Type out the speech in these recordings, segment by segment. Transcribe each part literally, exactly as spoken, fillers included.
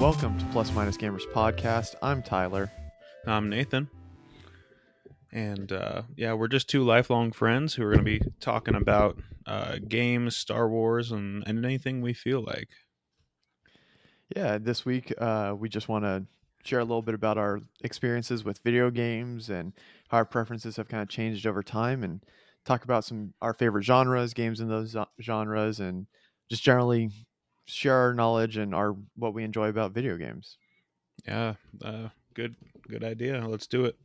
Welcome to Plus Minus Gamers Podcast. I'm Tyler. I'm Nathan. And uh, yeah, we're just two lifelong friends who are going to be talking about uh, games, Star Wars, and, and anything we feel like. Yeah, this week uh, we just want to share a little bit about our experiences with video games and how our preferences have kind of changed over time, and talk about some our favorite genres, games in those zo- genres, and just generally share our knowledge and our what we enjoy about video games. Yeah, uh, good, good idea. Let's do it.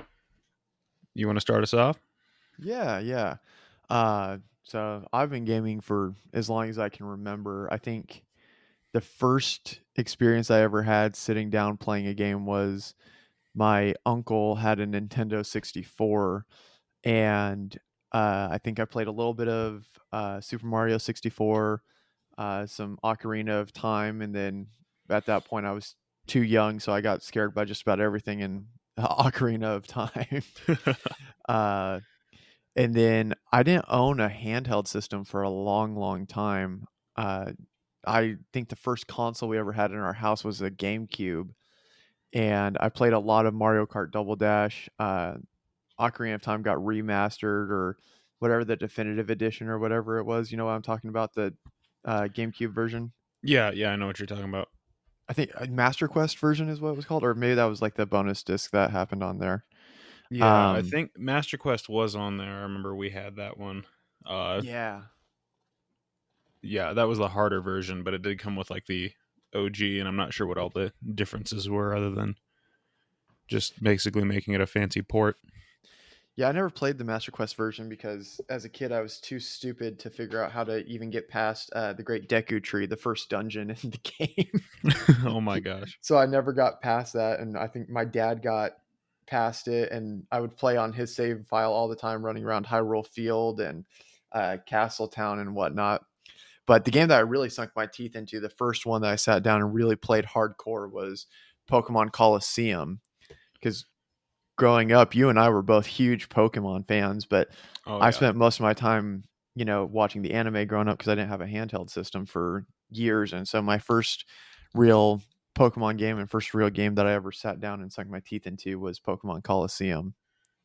You want to start us off? Yeah, yeah. Uh, so I've been gaming for as long as I can remember. I think the first experience I ever had sitting down playing a game was my uncle had a Nintendo sixty-four, and uh, I think I played a little bit of uh, Super Mario sixty-four, uh, some Ocarina of Time, and then at that point I was too young, so I got scared by just about everything in Ocarina of Time. uh, and then I didn't own a handheld system for a long, long time. Uh, I think the first console we ever had in our house was a GameCube, and I played a lot of Mario Kart Double Dash. Uh, Ocarina of Time got remastered, or whatever, the definitive edition or whatever it was. You know what I'm talking about? The uh, GameCube version. Yeah, yeah, I know what you're talking about. I think uh, Master Quest version is what it was called, or maybe that was like the bonus disc that happened on there. Yeah, I Um, think Master Quest was on there. I remember we had that one. Uh, yeah. yeah, that was the harder version, but it did come with like the O G, and I'm not sure what all the differences were other than just basically making it a fancy port. Yeah, I never played the Master Quest version because as a kid I was too stupid to figure out how to even get past uh, the Great Deku Tree, the first dungeon in the game. Oh my gosh. So I never got past that, and I think my dad got past it, and I would play on his save file all the time, running around Hyrule Field and uh, Castle Town and whatnot. But the game that I really sunk my teeth into, the first one that I sat down and really played hardcore, was Pokemon Colosseum, because growing up, you and I were both huge Pokemon fans, but Oh, I yeah. spent most of my time, you know, watching the anime growing up because I didn't have a handheld system for years. And so my first real Pokemon game and first real game that I ever sat down and sunk my teeth into was Pokemon Colosseum.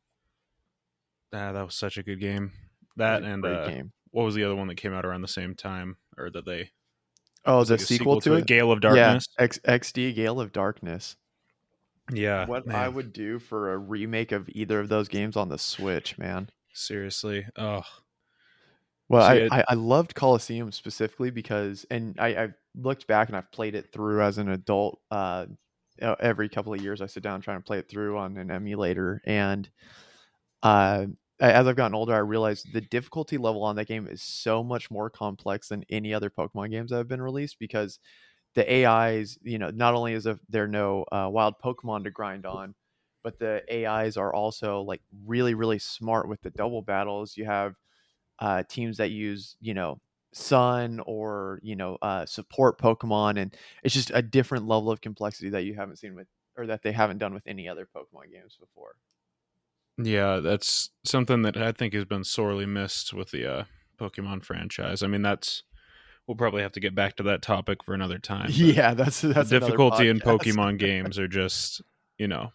Ah, that was such a good game. That and Great uh, game. what was the other one that came out around the same time, or that they? Oh, was the like a sequel, to it? Gale of Darkness. Yeah, X- XD Gale of Darkness. Yeah, What man. I would do for a remake of either of those games on the Switch, man. Seriously. Oh, Well, See, I, it- I, I loved Colosseum specifically because, and I, I've looked back and I've played it through as an adult. Uh, e- every couple of years, I sit down and try and play it through on an emulator. And uh, a- as I've gotten older, I realized the difficulty level on that game is so much more complex than any other Pokemon games that have been released, because the A Is, you know, not only is there no uh, wild Pokemon to grind on, but the A Is are also like really, really smart with the double battles. You have uh, teams that use, you know, Sun or, you know, uh, support Pokemon, and it's just a different level of complexity that you haven't seen with, or that they haven't done with any other Pokemon games before. yeah, that's something that I think has been sorely missed with the uh, Pokemon franchise. I mean, that's we'll probably have to get back to that topic for another time. but Yeah, that's that's the another difficulty in podcast. Pokemon games are just, you know,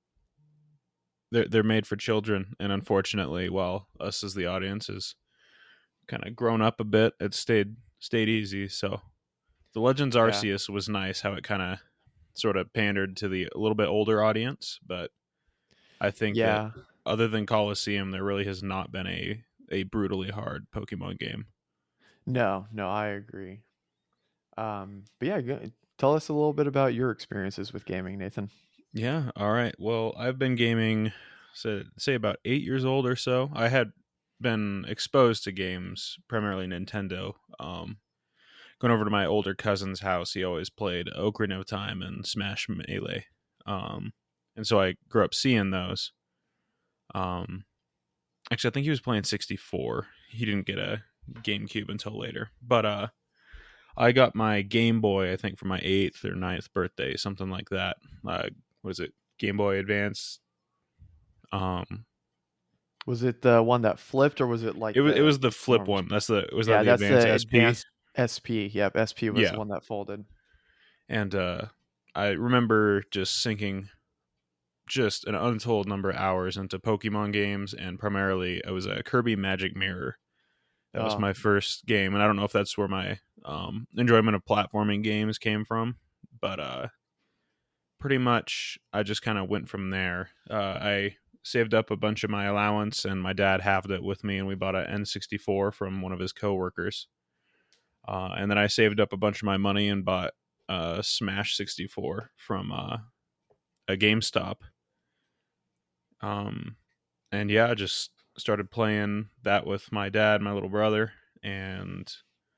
they're they're made for children, and unfortunately, while us as the audience is kind of grown up a bit, it stayed stayed easy. So the Legends Yeah. Arceus was nice how it kind of sort of pandered to the a little bit older audience, but I think that Yeah. other than Colosseum, there really has not been a a brutally hard Pokemon game. No, no, I agree. Um, but yeah, go, tell us a little bit about your experiences with gaming, Nathan. Yeah, all right. Well, I've been gaming, so say about eight years old or so. I had been exposed to games, primarily Nintendo. Um, going over to my older cousin's house, he always played Ocarina of Time and Smash Melee. Um, and so I grew up seeing those. Um, actually, I think he was playing sixty-four. He didn't get a GameCube until later. But uh, I got my Game Boy, I think, for my eighth or ninth birthday, something like that. Uh, what is it? Game Boy Advance. Um, Was it the one that flipped, or was it like it was the it was the flip normal- one. That's the was Yeah, that the that's Advance the S P? advanced S P. Yep, S P was Yeah. the one that folded. And uh, I remember just sinking just an untold number of hours into Pokemon games, and primarily it was a Kirby Magic Mirror. That was Oh, my first game, and I don't know if that's where my um, enjoyment of platforming games came from, but uh, pretty much I just kind of went from there. Uh, I saved up a bunch of my allowance, and my dad halved it with me, and we bought an N sixty-four from one of his coworkers. Uh, and then I saved up a bunch of my money and bought a Smash sixty-four from uh, a GameStop. Um, and yeah, I just started playing that with my dad, my little brother, and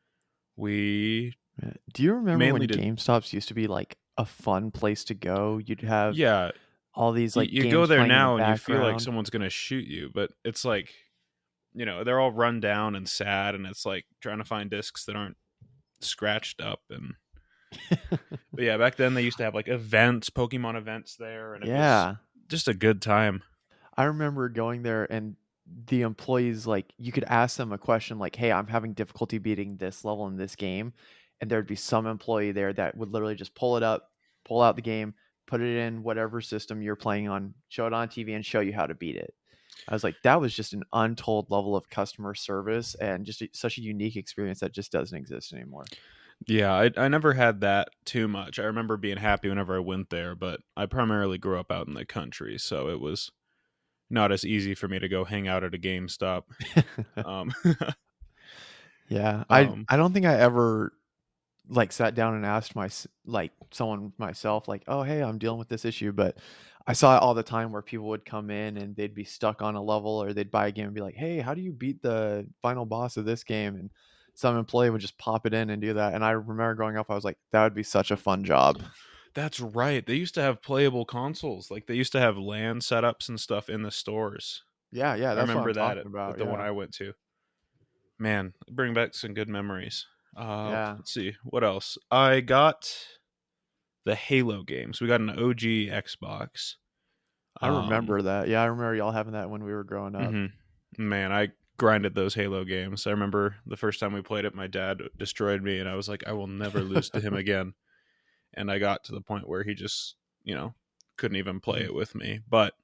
we man. Do you remember when mainly did. GameStops used to be like a fun place to go? You'd have Yeah, all these you, like you go games there playing in the now and you feel like background. someone's gonna shoot you, but it's like, you know, they're all run down and sad, and it's like trying to find discs that aren't scratched up. And but yeah, back then they used to have like events, Pokemon events there, and it was Yeah. just a good time. I remember going there and the employees, like, you could ask them a question like, "Hey, I'm having difficulty beating this level in this game." And there'd be some employee there that would literally just pull it up, pull out the game, put it in whatever system you're playing on, show it on T V, and show you how to beat it. I was like, that was just an untold level of customer service and just a, such a unique experience that just doesn't exist anymore. Yeah, I I never had that too much. I remember being happy whenever I went there, but I primarily grew up out in the country, so it was not as easy for me to go hang out at a GameStop. Um, Yeah, I um, I don't think I ever like sat down and asked my s- like someone myself like, "Oh, hey, I'm dealing with this issue," but I saw it all the time where people would come in and they'd be stuck on a level or they'd buy a game and be like, "Hey, how do you beat the final boss of this game?" And some employee would just pop it in and do that. And I remember growing up, I was like, that would be such a fun job. that's right. They used to have playable consoles. Like they used to have LAN setups and stuff in the stores. Yeah, yeah, I that's what I'm remember that talking at, at about. the one Yeah. I went to. Man, bring back some good memories. Uh, Yeah. let's see what else. I got the Halo games. We got an O G Xbox. I Um, remember that. Yeah, I remember y'all having that when we were growing up. mhm. Man, I grinded those Halo games. I remember the first time we played it, my dad destroyed me, and I was like, I will never lose to him again. And I got to the point where he just, you know, couldn't even play it with me. But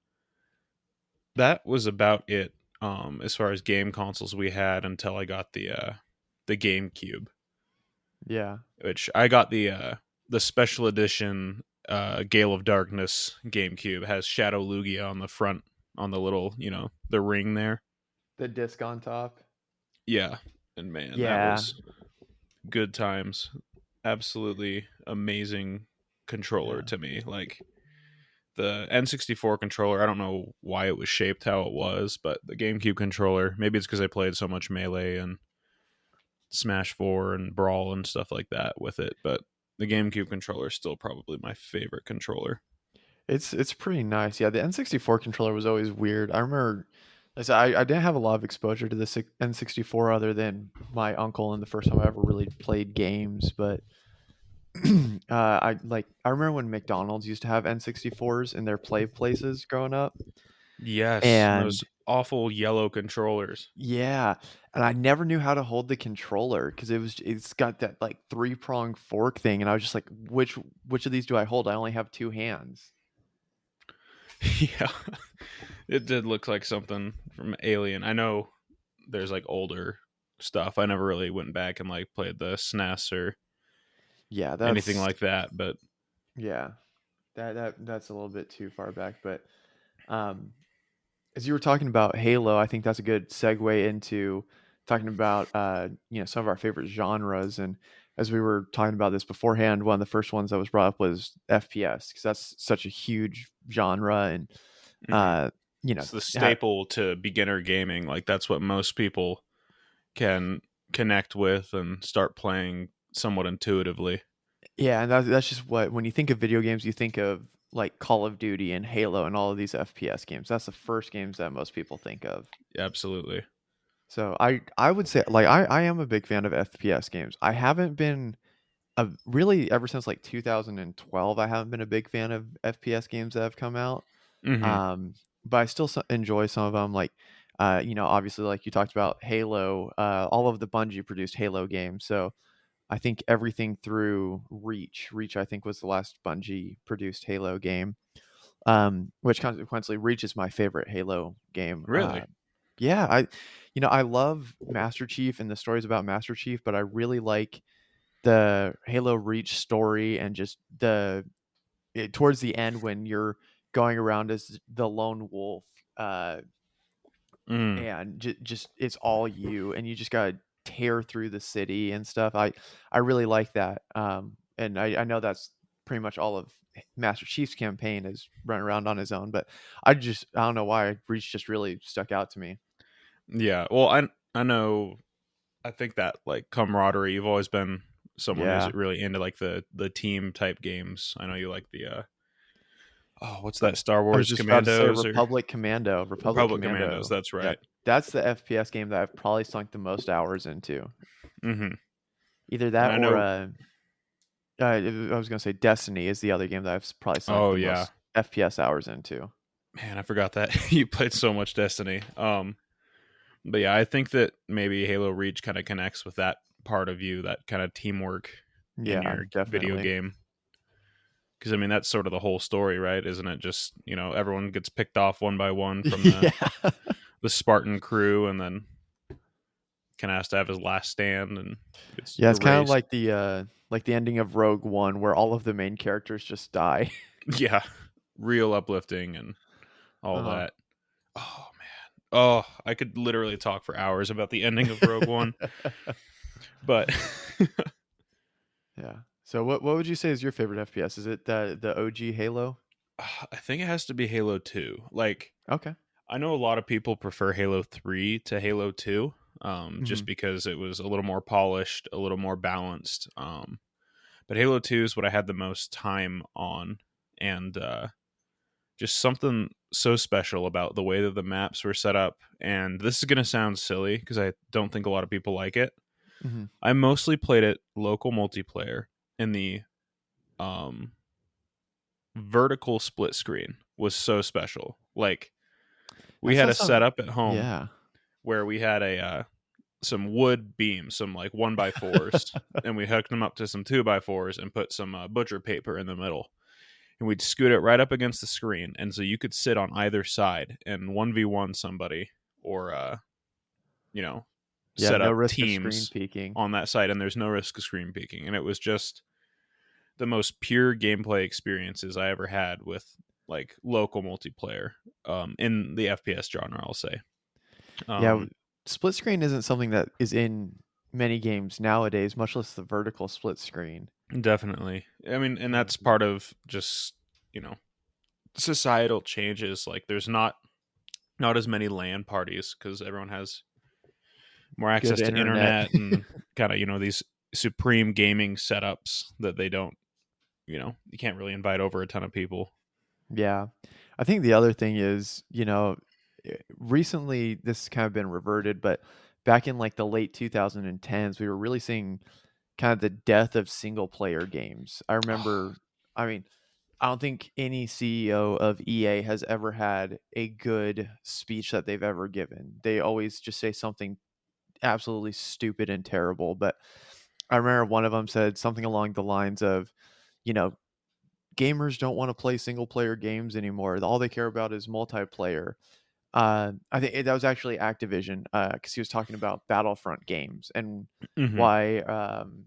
that was about it, um, as far as game consoles we had until I got the uh, the GameCube, Yeah. which I got the uh, the special edition uh, Gale of Darkness GameCube. It has Shadow Lugia on the front, on the little, you know, the ring there. The disc on top. Yeah, and man, that Yeah. was good times. Absolutely amazing controller Yeah. to me. Like the N sixty-four controller, I don't know why it was shaped how it was, but the GameCube controller, maybe it's because I played so much Melee and Smash four and Brawl and stuff like that with it, but the GameCube controller is still probably my favorite controller. It's it's pretty nice. Yeah, the N sixty-four controller was always weird. I remember I said I, I didn't have a lot of exposure to the si- N sixty-four other than my uncle and the first time I ever really played games, but uh, I like I remember when McDonald's used to have N sixty-fours in their play places growing up. Yes, and those And awful yellow controllers. yeah, and I never knew how to hold the controller because it was it's got that like three prong fork thing, and I was just like, which which of these do I hold? I only have two hands. Yeah, it did look like something from Alien. I know there's like older stuff. I never really went back and like played the S N E S or Yeah, anything that's like that, but yeah, that that that's a little bit too far back, but um, as you were talking about Halo, I think that's a good segue into talking about uh, you know, some of our favorite genres. And as we were talking about this beforehand, one of the first ones that was brought up was F P S because that's such a huge genre, and mhm. uh, you know, It's the ha- staple to beginner gaming. Like that's what most people can connect with and start playing somewhat intuitively. yeah, and that's that's just what when you think of video games, you think of like Call of Duty and Halo and all of these F P S games. That's the first games that most people think of. Absolutely. So I I would say like I I am a big fan of F P S games. I haven't been a really ever since like two thousand twelve. I haven't been a big fan of F P S games that have come out. Hmm. Um, but I still so- enjoy some of them. Like, uh, you know, obviously, like you talked about Halo. Uh, all of the Bungie produced Halo games. So I think everything through Reach. Reach, I think, was the last Bungie produced Halo game, um, which consequently Reach is my favorite Halo game. Uh, Really? yeah, I, you know, I love Master Chief and the stories about Master Chief, but I really like the Halo Reach story and just the it, towards the end when you're going around as the lone wolf, uh, Mm. and j- just it's all you, and you just gotta tear through the city and stuff. I I really like that, um, and I, I know that's pretty much all of Master Chief's campaign is running around on his own. But I just I don't know why Reach just really stuck out to me. Yeah. Well, I I know. I think that like camaraderie. You've always been someone who's Yeah, really into like the the team type games. I know you like the uh oh, what's that? Star I was Wars just about to say Commandos or Republic Commando. Republic Republic Commandos. Commando. That's Yeah, right. that's the F P S game that I've probably sunk the most hours into. Mm-hmm. Either And that I or know. uh, uh, I was gonna say Destiny is the other game that I've probably sunk Oh the yeah, most F P S hours into. man, I forgot that you played so much Destiny. Um, but yeah, I think that maybe Halo Reach kind of connects with that part of you, that kind of teamwork in Yeah, your video definitely. game. Because I mean, that's sort of the whole story, right? Isn't it? Just, you know, everyone gets picked off one by one from the Yeah. the Spartan crew, and then kind of has to have his last stand and gets Yeah, it's kind of erased. like the uh like the ending of Rogue One where all of the main characters just die. Yeah, real uplifting and all Uh-huh. that. Oh man, oh, I could literally talk for hours about the ending of Rogue One, but Yeah. So what what would you say is your favorite F P S? Is it the the O G Halo? I think it has to be Halo two. Like, Okay. I know a lot of people prefer Halo three to Halo two, um, Hmm. just because it was a little more polished, a little more balanced. Um, but Halo two is what I had the most time on, and uh, just something so special about the way that the maps were set up. And this is going to sound silly because I don't think a lot of people like it. Hmm. I mostly played it local multiplayer, and the um, vertical split screen was so special. Like, we That's had not a something. setup at home Yeah. where we had a uh, some wood beams, some like one by fours, and we hooked them up to some two by fours and put some uh, butcher paper in the middle, and we'd scoot it right up against the screen, and so you could sit on either side and one v one somebody, or uh, you know, Yeah. set No up risk of screen teams peeking. on that side, and there's no risk of screen peeking, and it was just the most pure gameplay experiences I ever had with like local multiplayer um, in the F P S genre, I'll say. Yeah. Um, Split screen isn't something that is in many games nowadays, much less the vertical split screen. Definitely. I mean, and that's Mhm. part of just, you know, societal changes. Like there's not not as many LAN parties because everyone has more Good access to internet. internet and kind of, you know, these supreme gaming setups that they don't, you know, you can't really invite over a ton of people. Yeah. I think the other thing is, you know, eh, recently this has kind of been reverted, but back in like the late twenty tens, we were really seeing kind of the death of single player games. I remember, I mean, I don't think any C E O of E A has ever had a good speech that they've ever given. They always just say something absolutely stupid and terrible. But I remember one of them said something along the lines of, you know, gamers don't want to play single player games anymore. All they care about is multiplayer. Uh, I think that was actually Activision because he was talking about Battlefront games and Hmm. why, um,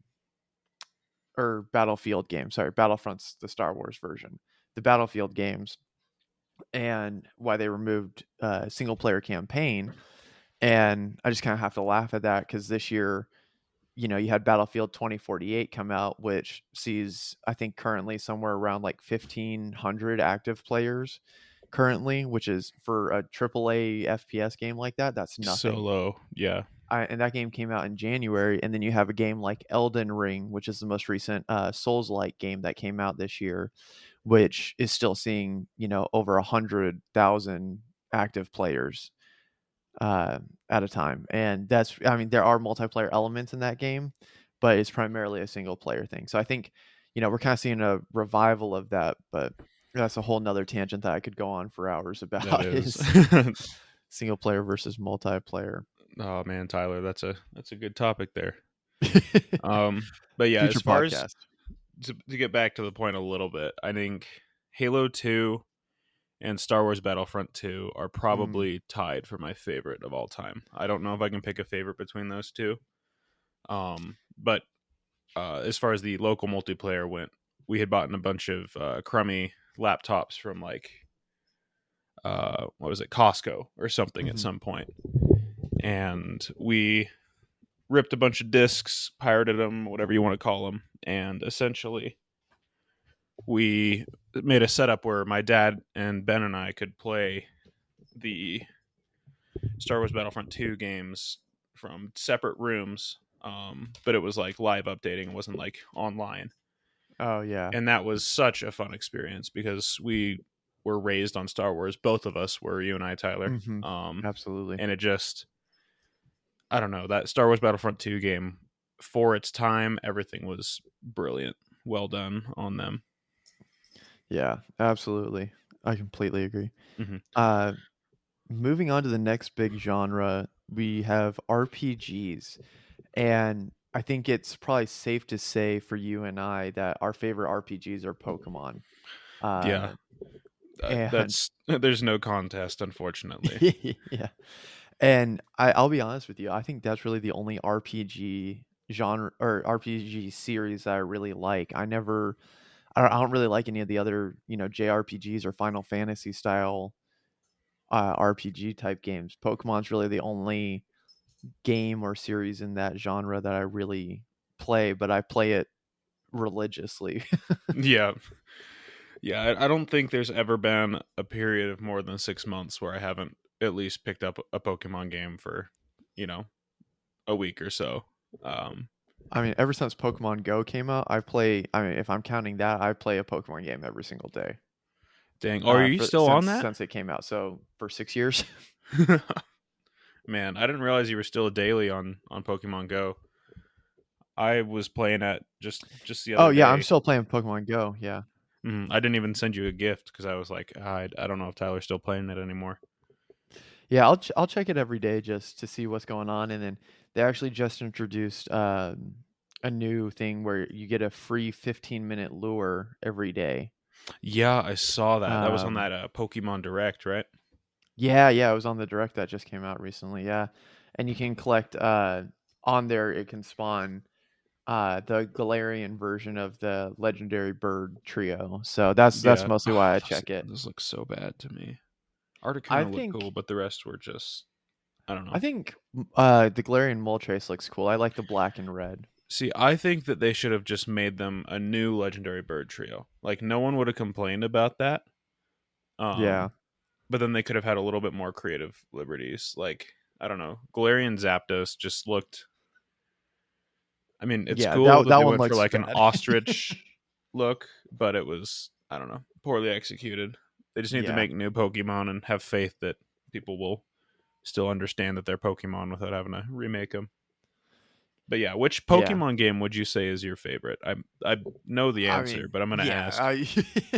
or Battlefield games. Sorry, Battlefront's the Star Wars version. The Battlefield games and why they removed uh, single player campaign. And I just kind of have to laugh at that because this year, you know, you had Battlefield twenty forty-eight come out, which sees, I think, currently somewhere around like fifteen hundred active players currently, which is for a triple A F P S game like that, that's So nothing. low. Yeah. I, and that game came out in January, and then you have a game like Elden Ring, which is the most recent uh, Souls-like game that came out this year, which is still seeing, you know, over a hundred thousand active players uh, at a time. And that's, I mean, there are multiplayer elements in that game, but it's primarily a single player thing. So I think, you know, we're kind of seeing a revival of that, but that's a whole nother tangent that I could go on for hours That about is. is single player versus multiplayer. Oh man, Tyler, that's a that's a good topic there. Um, but yeah, Future as far as podcast. to, to get back to the point a little bit, I think Halo two and Star Wars Battlefront two are Mm, probably tied for my favorite of all time. I don't know if I can pick a favorite between those two. Um, but uh, as far as the local multiplayer went, we had bought a bunch of uh, crummy laptops from like uh, what was it, Costco or something at mhm. some point, and we ripped a bunch of discs, pirated them, whatever you want to call them, and essentially we made a setup where my dad and Ben and I could play the Star Wars Battlefront two games from separate rooms. Um, but it was like live updating. It wasn't like online. Oh yeah. And that was such a fun experience because we were raised on Star Wars. Both of us were, you and I, Tyler. Hmm. Um, Absolutely. and it just, I don't know, that Star Wars Battlefront two game, for its time, everything was brilliant. Well done on them. Yeah, absolutely. I completely agree. Mm-hmm. Uh, moving on to the next big genre, we have R P Gs. And I think it's probably safe to say for you and I that our favorite R P Gs are Pokemon. Yeah, Uh, uh, and that's there's no contest, unfortunately. yeah. And I, I'll be honest with you, I think that's really the only R P G genre or R P G series that I really like. I never, I don't, I don't really like any of the other, you know, J R P Gs or Final Fantasy style uh, R P G type games. Pokemon's really the only game or series in that genre that I really play, but I play it religiously. Yeah, yeah. I, I don't think there's ever been a period of more than six months where I haven't at least picked up a Pokemon game for, you know, a week or so. Um, I mean, ever since Pokemon Go came out, I play. I mean, if I'm counting that, I play a Pokemon game every single day. dang, are Uh, you for still on since that? since it came out, so for six years. Man, I didn't realize you were still a daily on on Pokemon Go. I was playing at just just the Oh other yeah, I'm day. still playing Pokemon Go. Yeah, Mhm, I didn't even send you a gift because I was like, "Ah, I, I don't know if Tyler's still playing it anymore." yeah. I'll ch- I'll check it every day just to see what's going on, and then they actually just introduced um, a new thing where you get a free fifteen minute lure every day. Yeah, I saw that. That was on Um, that uh, Pokemon Direct, right? Yeah, yeah, it was on the direct that just came out recently. Yeah, and you can collect uh on there. It can spawn uh the Galarian version of the legendary bird trio. So that's that's Yeah. mostly Oh, why I those, check it. those look so bad to me. I Articuno looked cool, think but the rest were just I don't I know. think m- uh the Galarian Moltres looks cool. I like the black and red. See, I think that they should have just made them a new legendary bird trio. Like no one would have complained about that. Yeah, Um, but then they could have had a little bit more creative liberties. Like I don't know, Galarian Zapdos just looked. I mean, it's yeah, cool that that that they one went for looks like an bad. ostrich look, but it was I don't know, poorly executed. They just need to Yeah, make new Pokemon and have faith that people will still understand that they're Pokemon without having to remake them. But yeah, which yeah. Pokemon game would you say is your favorite? I I know the I answer, mean, but I'm gonna yeah. ask. I,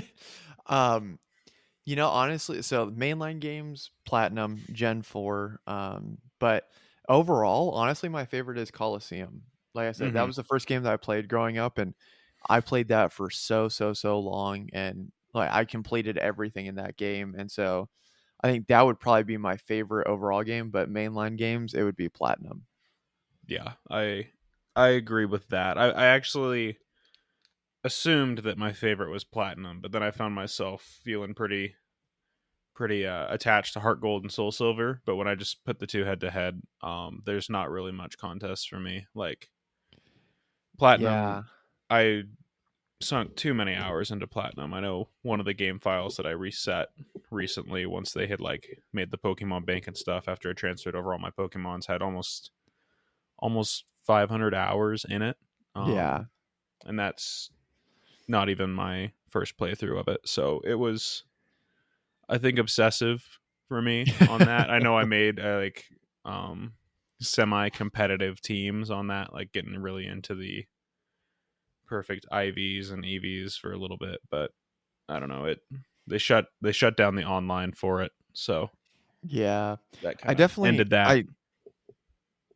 um, You know, honestly, so mainline games, Platinum, Gen four, um, but overall, honestly, my favorite is Coliseum. Like I said, that Hmm. was the first game that I played growing up, and I played that for so, so, so long, and like I completed everything in that game, and so I think that would probably be my favorite overall game. But mainline games, it would be Platinum. Yeah, I I agree with that. I, I actually assumed that my favorite was Platinum, but then I found myself feeling pretty pretty uh, attached to Heart Gold and Soul Silver. But when I just put the two head to head, um, there's not really much contest for me. Like Platinum, Yeah, I sunk too many hours into Platinum. I know one of the game files that I reset recently, once they had like made the Pokemon Bank and stuff after I transferred over all my Pokemons, had almost almost five hundred hours in it. yeah, Um, and that's not even my first playthrough of it. So it was, I think, obsessive for me on that. I know I made uh, like um, semi-competitive teams on that, like getting really into the perfect I Vs and E Vs for a little bit, but I don't know it. They shut they shut down the online for it, so yeah. that I kind of definitely, ended that. I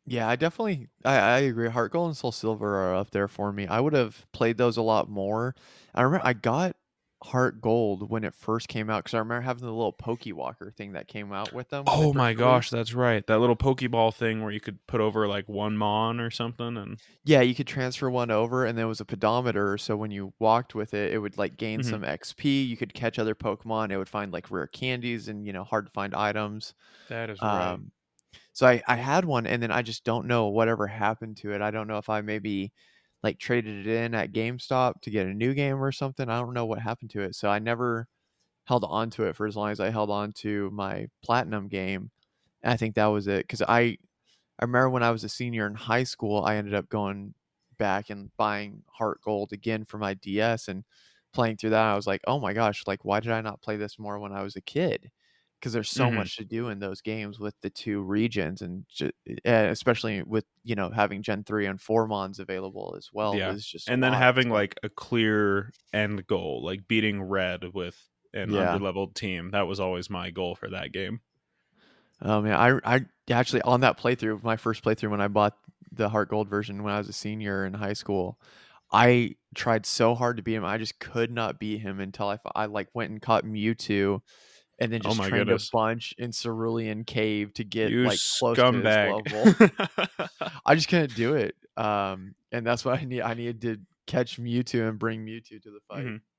Yeah, I definitely I, I agree. Heart Gold and Soul Silver are up there for me. I would have played those a lot more. I remember I got Heart Gold when it first came out because I remember having the little Pokewalker thing that came out with them when they Oh my first gosh, released. that's right. That little Pokeball thing where you could put over like one Mon or something, and Yeah, you could transfer one over, and there was a pedometer, so when you walked with it, it would like gain Mhm. some X P. You could catch other Pokemon. It would find like rare candies and you know hard to find items. That is right. Um, So I I had one and then I just don't know whatever happened to it. I don't know if I maybe like traded it in at GameStop to get a new game or something. I don't know what happened to it. So I never held on to it for as long as I held on to my platinum game. And I think that was it cuz I I remember when I was a senior in high school, I ended up going back and buying Heart Gold again for my D S and playing through that. I was like, "Oh my gosh, like why did I not play this more when I was a kid?" Because there's so Mhm. much to do in those games with the two regions and ju- eh, especially with, you know, having Gen three and four Mons available as well Yeah. was just a And then lot. having So, like a clear end goal, like beating red with an yeah. underleveled team. That was always my goal for that game. Um, yeah, I I actually on that playthrough, my first playthrough when I bought the Heart Gold version when I was a senior in high school, I tried so hard to beat him. I just could not beat him until I f- I like went and caught Mewtwo and then Oh just my trained a goodness. bunch in Cerulean Cave to get You like close to his scumbag. level. I just couldn't do it. Um, and that's why I need I needed to catch Mewtwo and bring Mewtwo to the fight. Mhm.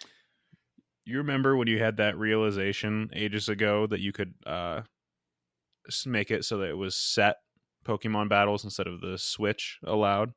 You remember when you had that realization ages ago that you could uh s- make it so that it was set Pokemon battles instead of the Switch allowed?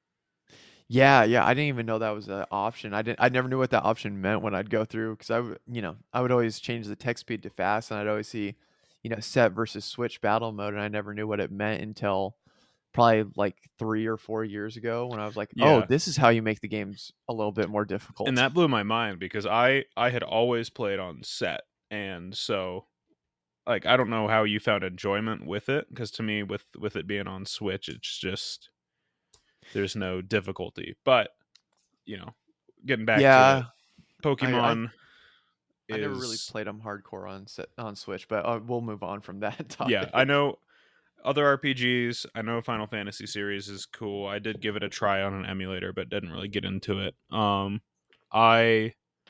Yeah, yeah, I didn't even know that was an option. I didn't I never knew what that option meant when I'd go through because I would, you know, I would always change the text speed to fast and I'd always see, you know, set versus switch battle mode and I never knew what it meant until probably like three or four years ago when I was like, "Oh, Yeah. this is how you make the games a little bit more And difficult." that blew my mind because I I had always played on set, and so like I don't know how you found enjoyment with it, because to me with with it being on Switch it's just there's no difficulty. But you know, getting back to it, Yeah, I I Pokemon I never really is, played them hardcore on set, on Switch, but uh, we'll move on from that yeah, I topic. know other R P Gs. I know Final Fantasy series is cool. I did give it a try on an emulator, but didn't really get into it. Um, I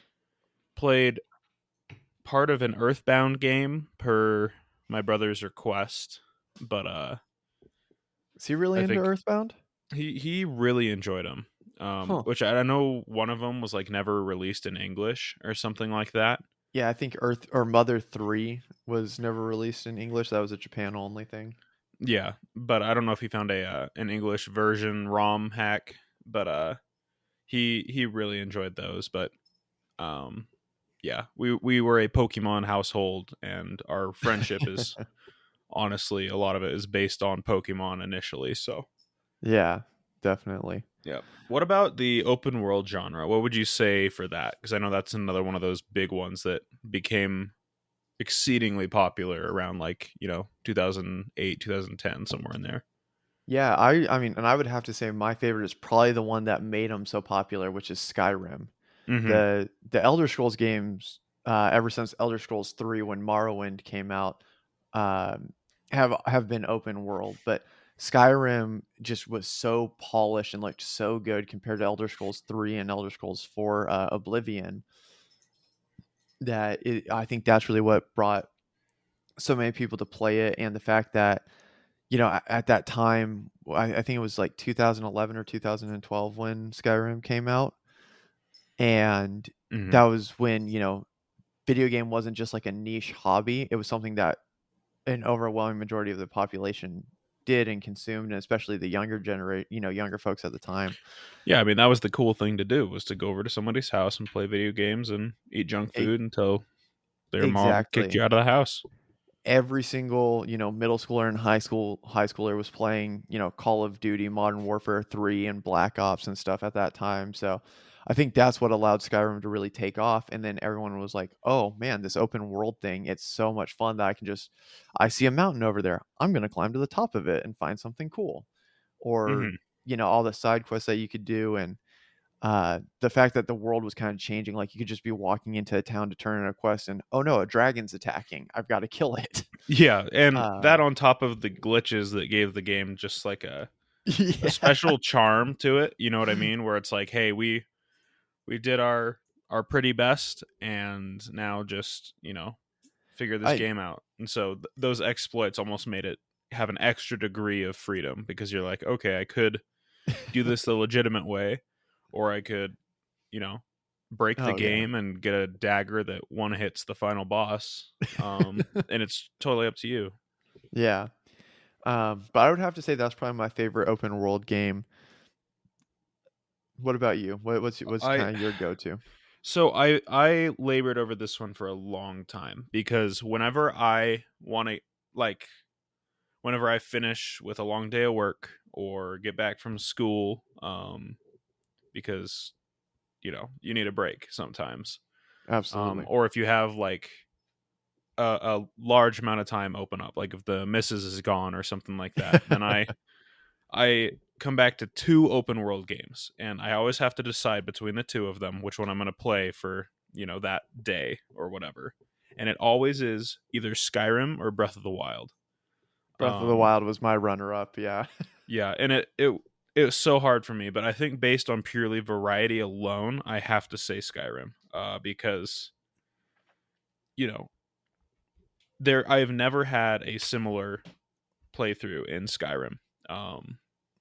played part of an Earthbound game per my brother's request, but uh, Is he really I into think Earthbound? he he really enjoyed them. Um, Huh. which I, I know one of them was like never released in English or something like that. Yeah, I think Earth or Mother three was never released in English. That was a Japan only thing. Yeah, but I don't know if he found a uh, an English version ROM hack, but uh, he he really enjoyed those. But um, yeah, we we were a Pokemon household, and our friendship is honestly a lot of it is based on Pokemon initially. So Yeah, definitely. yeah. What about the open world genre? What would you say for that? Because I know that's another one of those big ones that became exceedingly popular around like you know two thousand eight, two thousand ten, somewhere in there. Yeah, I I mean, and I would have to say my favorite is probably the one that made them so popular, which is Skyrim. Mm-hmm. The the Elder Scrolls games, uh, ever since Elder Scrolls three when Morrowind came out, um, have have been open world, but Skyrim just was so polished and looked so good compared to Elder Scrolls three and Elder Scrolls four, uh, Oblivion, that it, I think that's really what brought so many people to play it, and the fact that you know, a- at that time, I, I think it was like two thousand eleven or two thousand twelve when Skyrim came out, and Mm-hmm. that was when you know, video game wasn't just like a niche hobby; it was something that an overwhelming majority of the population did and consumed, and especially the younger generate, you know, younger folks at the time. Yeah, I mean that was the cool thing to do, was to go over to somebody's house and play video games and eat junk E- food until their mom kicked exactly. you out of the house. Every single, you know, middle schooler and high school high schooler was playing, you know, Call of Duty, Modern Warfare three and Black Ops and stuff at that time. So I think that's what allowed Skyrim to really take off. And then everyone was like, oh man, this open world thing, it's so much fun that I can just I see a mountain over there. I'm gonna climb to the top of it and find something cool. Or, Mm-hmm. you know, all the side quests that you could do. And uh, the fact that the world was kind of changing, like you could just be walking into a town to turn in a quest, and oh no, a dragon's attacking. I've got to kill it. Yeah, and that Um, on top of the glitches that gave the game just like a a yeah, special charm to it, you know what I mean? Where it's like, hey, we we did our our pretty best, and now just you know figure this I game out. And so th- those exploits almost made it have an extra degree of freedom because you're like, okay, I could do this the legitimate way, or I could, you know, break the oh yeah, game and get a dagger that one hits the final boss. Um, and it's totally up to you. yeah. Um, but I would have to say that's probably my favorite open world game. What about you? What, what's what's I kind of your go to? so I I labored over this one for a long time because whenever I want to like whenever I finish with a long day of work or get back from school, um, because you know you need a break sometimes, um, Absolutely. or if you have like a, a large amount of time open up, like if the missus is gone or something like that, then I I come back to two open world games, and I always have to decide between the two of them which one I'm going to play for you know that day or whatever, and it always is either Skyrim or Breath of the Wild. Breath of the Um, Wild was my runner up. Yeah. yeah, and it it it was so hard for me, but I think based on purely variety alone, I have to say Skyrim, uh, because you know there I have never had a similar playthrough in Skyrim. Um,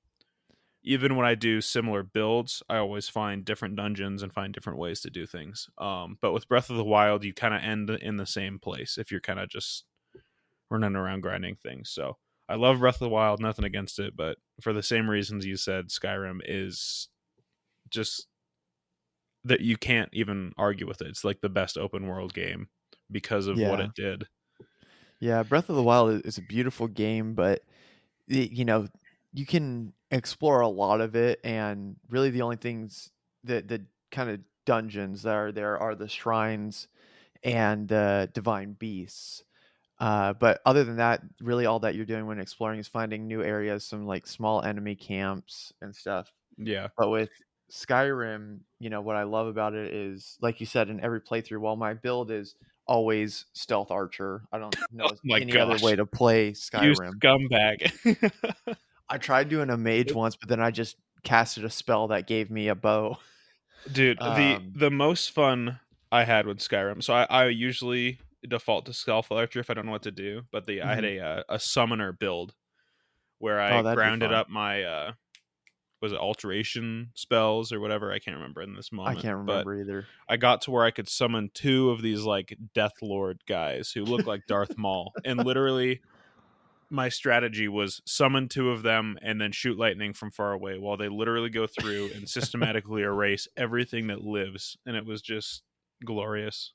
even when I do similar builds, I always find different dungeons and find different ways to do things. Um, but with Breath of the Wild, you kind of end in the same place if you're kind of just running around grinding things. So I love Breath of the Wild, nothing against it, but for the same reasons you said, Skyrim is just that you can't even argue with it. It's like the best open world game because of what Yeah. it did. Yeah. Breath of the Wild is, is a beautiful game, but it, you know, you can explore a lot of it, and really the only things that the kind of dungeons that are there are the shrines and the divine beasts. Uh, but other than that, really all that you're doing when exploring is finding new areas, some like small enemy camps and stuff. Yeah. But with Skyrim, you know, what I love about it is, like you said, in every playthrough, while my build is always stealth archer, I don't Oh know my any other gosh. way to play You Skyrim. scumbag. I tried doing a mage once, but then I just casted a spell that gave me a bow. Dude, the Um, the most fun I had with Skyrim. So I, I usually default to stealth archer if I don't know what to do, but the I had mhm. a uh, a summoner build where I Oh, that'd be grounded fun. up my uh was it alteration spells or whatever, I can't remember in this I moment, can't but remember either. I got to where I could summon two of these like Death Lord guys who look like Darth Maul, and literally my strategy was summon two of them and then shoot lightning from far away while they literally go through and systematically erase everything that lives, and it was just glorious.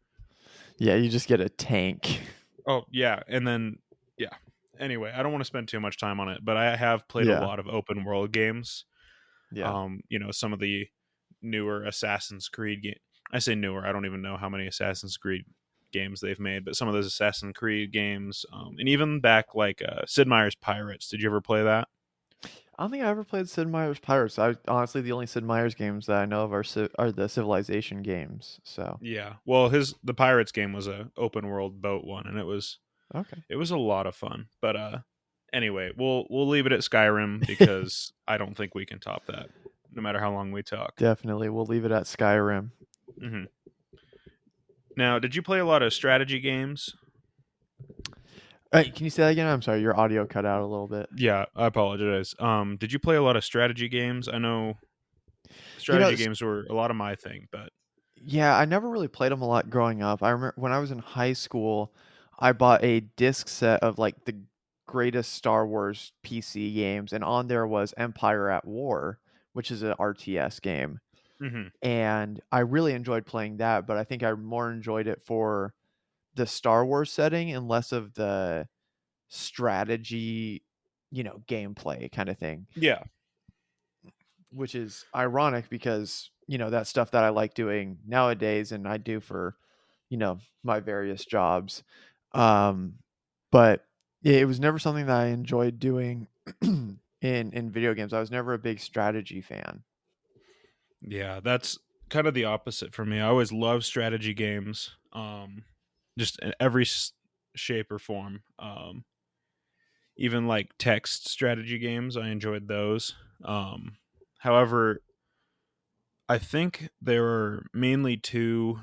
Yeah, you just get a tank. Oh yeah, and then yeah. Anyway, I don't want to spend too much time on it, but I have played a Yeah, lot of open world games. yeah. Um, you know, some of the newer Assassin's Creed game. I say newer. I don't even know how many Assassin's Creed games they've made, but some of those Assassin's Creed games, um, and even back like uh, Sid Meier's Pirates. Did you ever play that? I don't think I ever played Sid Meier's Pirates. I honestly, the only Sid Meier's games that I know of are ci- are the Civilization games. So Yeah. Well, his the Pirates game was a open world boat one, and it was okay, it was a lot of fun. But uh, anyway, we'll we'll leave it at Skyrim because I don't think we can top that, no matter how long we talk. definitely we'll leave it at Skyrim. hmm Now, did you play a lot of strategy games? Hey, can you say that again? I'm sorry, your audio cut out a little bit. Yeah, I apologize. Um, did you play a lot of strategy games? I know You know, strategy games were a lot of my thing, but yeah, I never really played them a lot growing up. I remember when I was in high school, I bought a disc set of like the greatest Star Wars P C games, and on there was Empire at War, which is an R T S game. hmm And I really enjoyed playing that, but I think I more enjoyed it for the Star Wars setting and less of the strategy, you know, gameplay kind of thing, yeah, which is ironic because, you know, that's stuff that I like doing nowadays and I do for, you know, my various jobs. Um, but it was never something that I enjoyed doing in in video games. I was never a big strategy fan. Yeah, that's kind of the opposite for me. I always love strategy games, um, just in every s- shape or form. Um, even like text strategy games, I enjoyed those. Um, however, I think there are mainly two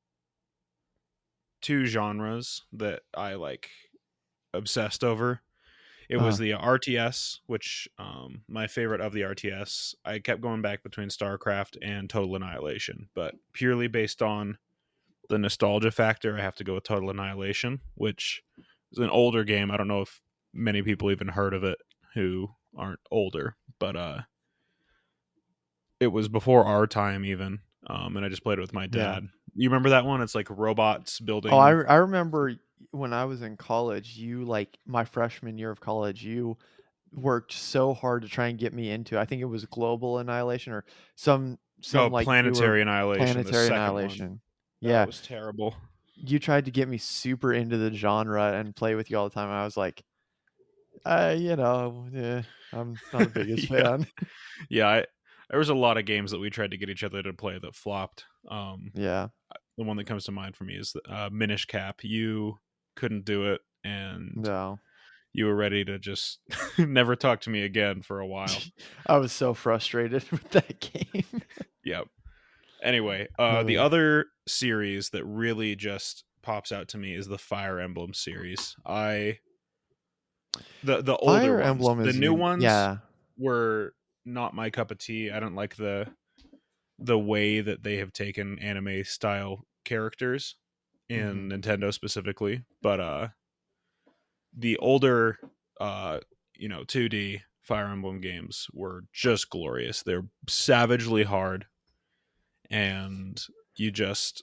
two genres that I like obsessed over. It was Uh, the R T S, which um, my favorite of the R T S. I kept going back between StarCraft and Total Annihilation, but purely based on the nostalgia factor, I have to go with Total Annihilation, which is an older game. I don't know if many people even heard of it who aren't older, but uh, it was before our time even, um, and I just played it with my yeah. dad. You remember that one? It's like robots Oh, I building. re- I remember when I was in college, you like my freshman year of college, you worked so hard to try and get me into. I think it was Global Annihilation or some Oh, some like newer Planetary Annihilation, the Planetary second one. Annihilation. That Yeah, was terrible. you tried to get me super into the genre and play with you all the time. I was like, uh, you know, yeah, I'm not the biggest Yeah, fan. yeah. I, there was a lot of games that we tried to get each other to play that flopped. Um, Yeah, the one that comes to mind for me is uh, Minish Cap. You couldn't do it, and no. you were ready to just never talk to me again for a while. I was so frustrated with that game. Yep. Anyway, uh, the Uh, other series that really just pops out to me is the Fire Emblem series. I the the older Fire ones, Emblem the is new un- ones yeah. were not my cup of tea. I don't like the the way that they have taken anime style characters Hmm. in Nintendo specifically, but uh the older uh you know two D Fire Emblem games were just glorious. They're savagely hard, and you just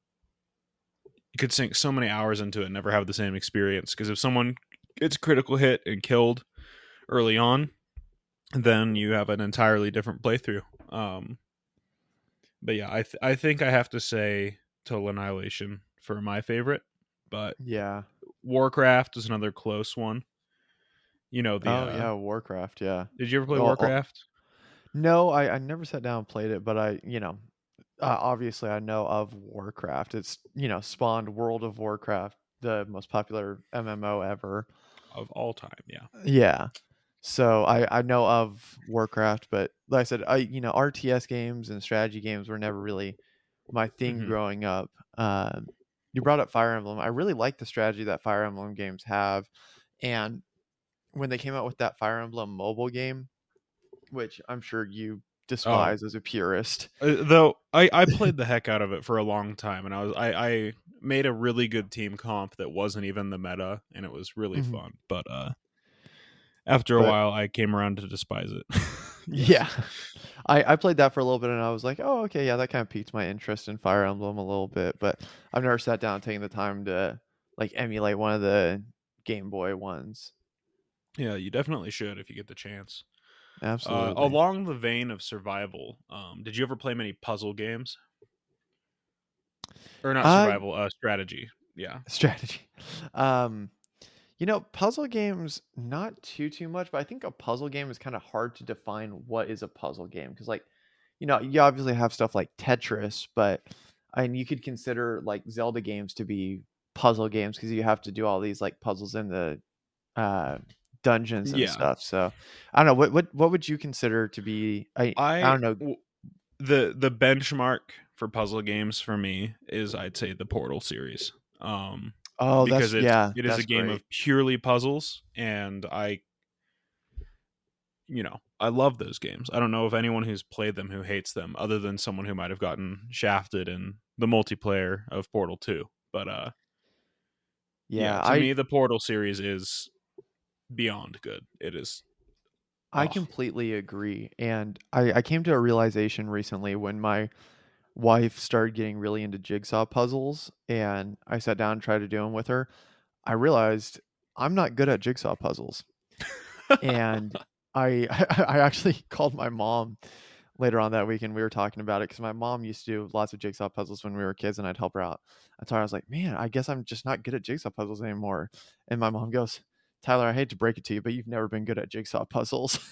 you could sink so many hours into it and never have the same experience, because if someone gets critical hit and killed early on, then you have an entirely different playthrough. Um but yeah, I th- I think I have to say Total Annihilation for my favorite, but Yeah. Warcraft is another close one. You know the Oh uh yeah, Warcraft. Yeah. did you ever play Oh, oh, Warcraft? no, I I never sat down and played it, but I you know uh, obviously I know of Warcraft. It's you know spawned World of Warcraft, the most popular M M O ever. Of all time, yeah. Yeah. So I I know of Warcraft, but like I said, I you know R T S games and strategy games were never really my thing Hmm. growing up. Um, you brought up Fire Emblem. I really like the strategy that Fire Emblem games have, and when they came out with that Fire Emblem mobile game, which I'm sure you Oh, despise as a purist. uh, though I I played the heck out of it for a long time, and I was I I made a really good team comp that wasn't even the meta, and it was really Mhm. fun. But uh, after a But while, I came around to despise it. Yes. yeah, I I played that for a little bit, and I was like, oh, okay, yeah, that kind of piqued my interest in Fire Emblem a little bit. But I've never sat down and taken the time to like emulate one of the Game Boy ones. Yeah, you definitely should if you get the chance. Uh, Absolutely. along the vein of survival, um, did you ever play many puzzle games? Or not Uh, survival, uh, strategy. Yeah. strategy. Um, you know, puzzle games not too too much, but I think a puzzle game is kind of hard to define what is a puzzle game because like, you know, you obviously have stuff like Tetris, but and you could consider like Zelda games to be puzzle games because you have to do all these like puzzles in the uh dungeons and Yeah. stuff. So I don't know what what what would you consider to be I I I don't know. w- the the benchmark for puzzle games for me is, I'd say, the Portal series. Um Oh, because that's it's yeah, it is a that's game great. of purely puzzles, and I you know, I love those games. I don't know of anyone who's played them who hates them, other than someone who might have gotten shafted in the multiplayer of Portal two. But uh yeah, Yeah, to I me the Portal series is beyond good. It is I oh, completely agree. And I, I came to a realization recently when my wife started getting really into jigsaw puzzles and I sat down and tried to do them with her. I realized I'm not good at jigsaw puzzles. And I I actually called my mom later on that week and we were talking about it because my mom used to do lots of jigsaw puzzles when we were kids and I'd help her out. I told her I was like, man, I guess I'm just not good at jigsaw puzzles anymore. And my mom goes, Tyler, I hate to break it to you, but you've never been good at jigsaw puzzles.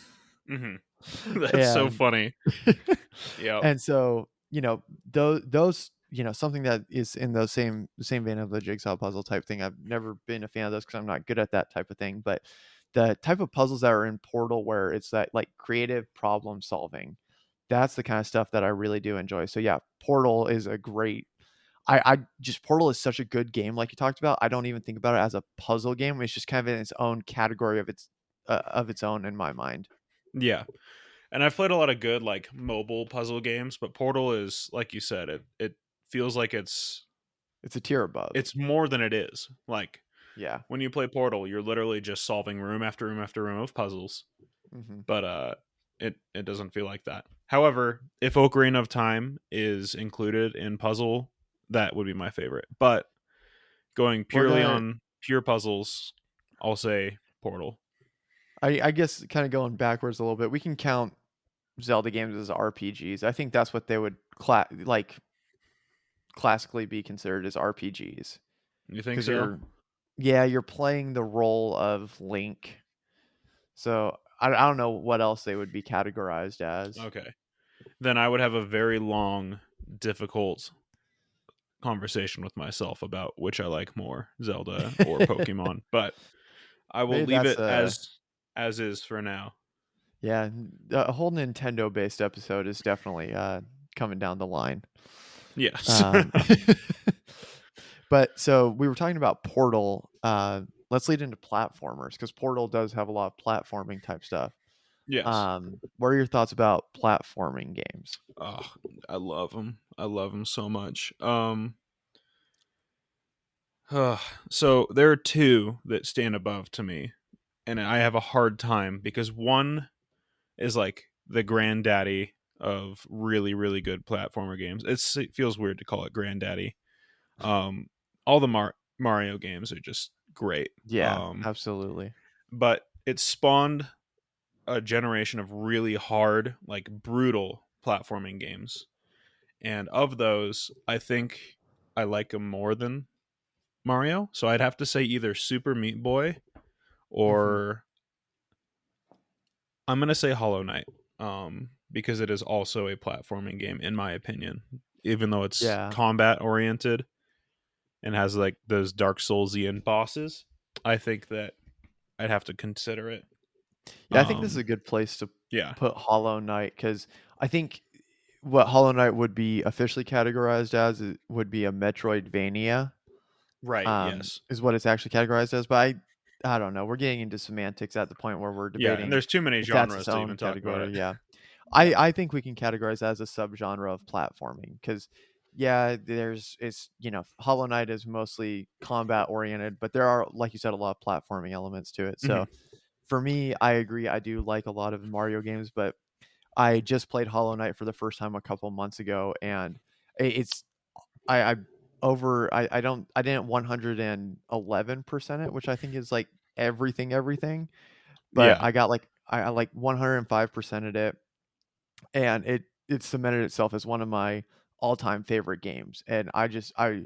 hmm That's so And funny. Yep. and so, you know, those those you know, something that is in those same the same vein of the jigsaw puzzle type thing. I've never been a fan of those because I'm not good at that type of thing. But the type of puzzles that are in Portal where it's that like creative problem solving, that's the kind of stuff that I really do enjoy. So yeah, Portal is a great I, I just Portal is such a good game, like you talked about. I don't even think about it as a puzzle game. It's just kind of in its own category of its uh, of its own in my mind. Yeah. And I've played a lot of good like mobile puzzle games, but Portal is like you said, it it feels like it's It's a tier above. it's more than it is. Like Yeah. when you play Portal, you're literally just solving room after room after room of puzzles. hmm But uh it it doesn't feel like that. However, if Ocarina of Time is included in puzzle, that would be my favorite. But going We're purely gonna. on pure puzzles, I'll say Portal. I, I guess kind of going backwards a little bit. We can count Zelda games as R P Gs. I think that's what they would cla- like classically be considered as R P Gs You think because so? you're yeah you're playing the role of Link. So I, I don't know what else they would be categorized as. Okay. Then I would have a very long, difficult conversation with myself about which I like more, Zelda or Pokemon. But I will Maybe leave that's it a as as is for now. yeah n- a whole Nintendo based episode is definitely uh coming down the line. Yes. Um, but so we were talking about Portal. Uh, let's lead into platformers because Portal does have a lot of platforming type stuff. Yes. Um, what are your thoughts about platforming games? Oh, I love them. I love them so much. Um uh, so there are two that stand above to me, and I have a hard time because one is like the granddaddy of really really good platformer games. It's, it feels weird to call it granddaddy. Um, all the Mar- Mario games are just great. Yeah, Um, absolutely. but it spawned a generation of really hard, like brutal platforming games. And of those, I think I like them more than Mario. So I'd have to say either Super Meat Boy hmm or I'm going to say Hollow Knight. Um, because it is also a platforming game, in my opinion, even though it's Yeah, combat oriented and has like those Dark Soulsian bosses. I think that I'd have to consider it. yeah. I think this is Um, a good place to yeah, put Hollow Knight because I think what Hollow Knight would be officially categorized as is- would be a Metroidvania. right. Um, Yes, is what it's actually categorized as. But I, I don't know. We're getting into semantics at the point where we're yeah. And debating there's too many if that's its genres to own even talk about it. category. Yeah. Yeah. I I think we can categorize that as a subgenre of platforming because yeah, there's it's you know Hollow Knight is mostly combat oriented, but there are like you said a lot of platforming elements to it. hmm So for me, I agree. I do like a lot of Mario games, but I just played Hollow Knight for the first time a couple months ago, and i- it's I I over I I don't I didn't one hundred eleven percent it, which I think is like everything everything, but Yeah. I got like I, I like one hundred five percented it and it it cemented itself as one of my all-time favorite games and I just I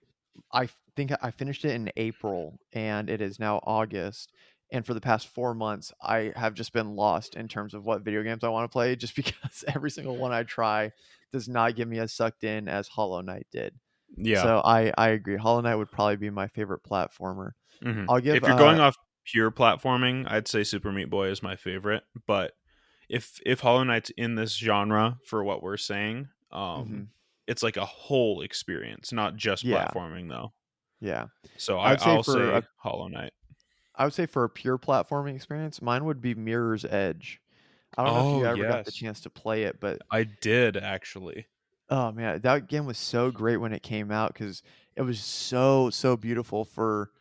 I think I finished it in April and it is now August and for the past four months I have just been lost in terms of what video games I want to play just because every single one I try does not get me as sucked in as Hollow Knight did. Yeah. So I I agree. Hollow Knight would probably be my favorite platformer. hmm I'll give If you're uh going off pure platforming, I'd say Super Meat Boy is my favorite. But if if Hollow Knight's in this genre for what we're saying, um, mhm, it's like a whole experience, not just yeah, platforming though. yeah. So I I, would say I'll for a say Hollow Knight. I would say for a pure platforming experience, mine would be Mirror's Edge. I don't know if Oh you ever got the yes, chance to play it, but I did actually. oh man, that game was so great when it came out because it was so so beautiful for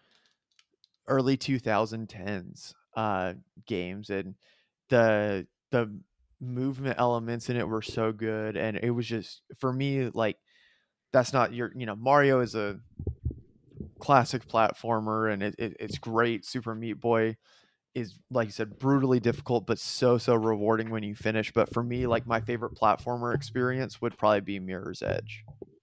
early twenty tens uh, games, and the the movement elements in it were so good, and it was just for me like that's not your you know Mario is a classic platformer and it, it, it's great. Super Meat Boy is like you said brutally difficult but so so rewarding when you finish, but for me like my favorite platformer experience would probably be Mirror's Edge.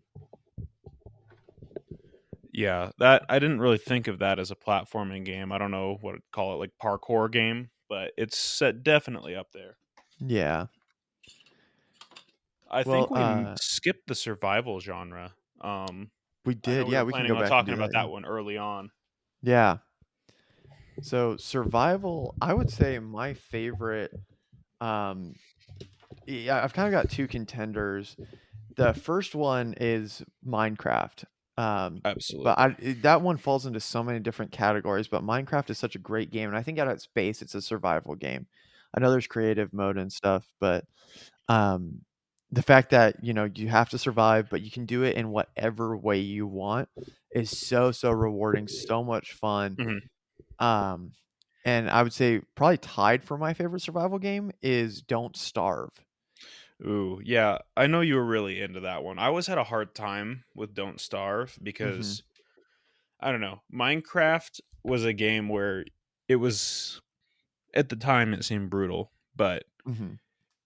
Yeah, that I didn't really think of that as a platforming game. I don't know what to call it, like parkour game, but it's set definitely up there. Yeah. I Well, think we m- uh, skipped the survival genre. Um, we I know did. we Yeah, were we can planning go on back and talking do about that. Yeah. that one early on. Yeah. So survival, I would say my favorite. Um, yeah, I've kind of got two contenders. The first one is Minecraft. Um, but Absolutely. I it- that one falls into so many different categories. But Minecraft is such a great game, and I think at its base, it's a survival game. I know there's creative mode and stuff, but um, the fact that you know you have to survive, but you can do it in whatever way you want is so so rewarding, so much fun. hmm Um, and I would say probably tied for my favorite survival game is Don't Starve. Ooh, yeah. I know you were really into that one. I always had a hard time with Don't Starve Hmm. because I don't know. Minecraft was a game where it was at the time it seemed brutal, but Hmm.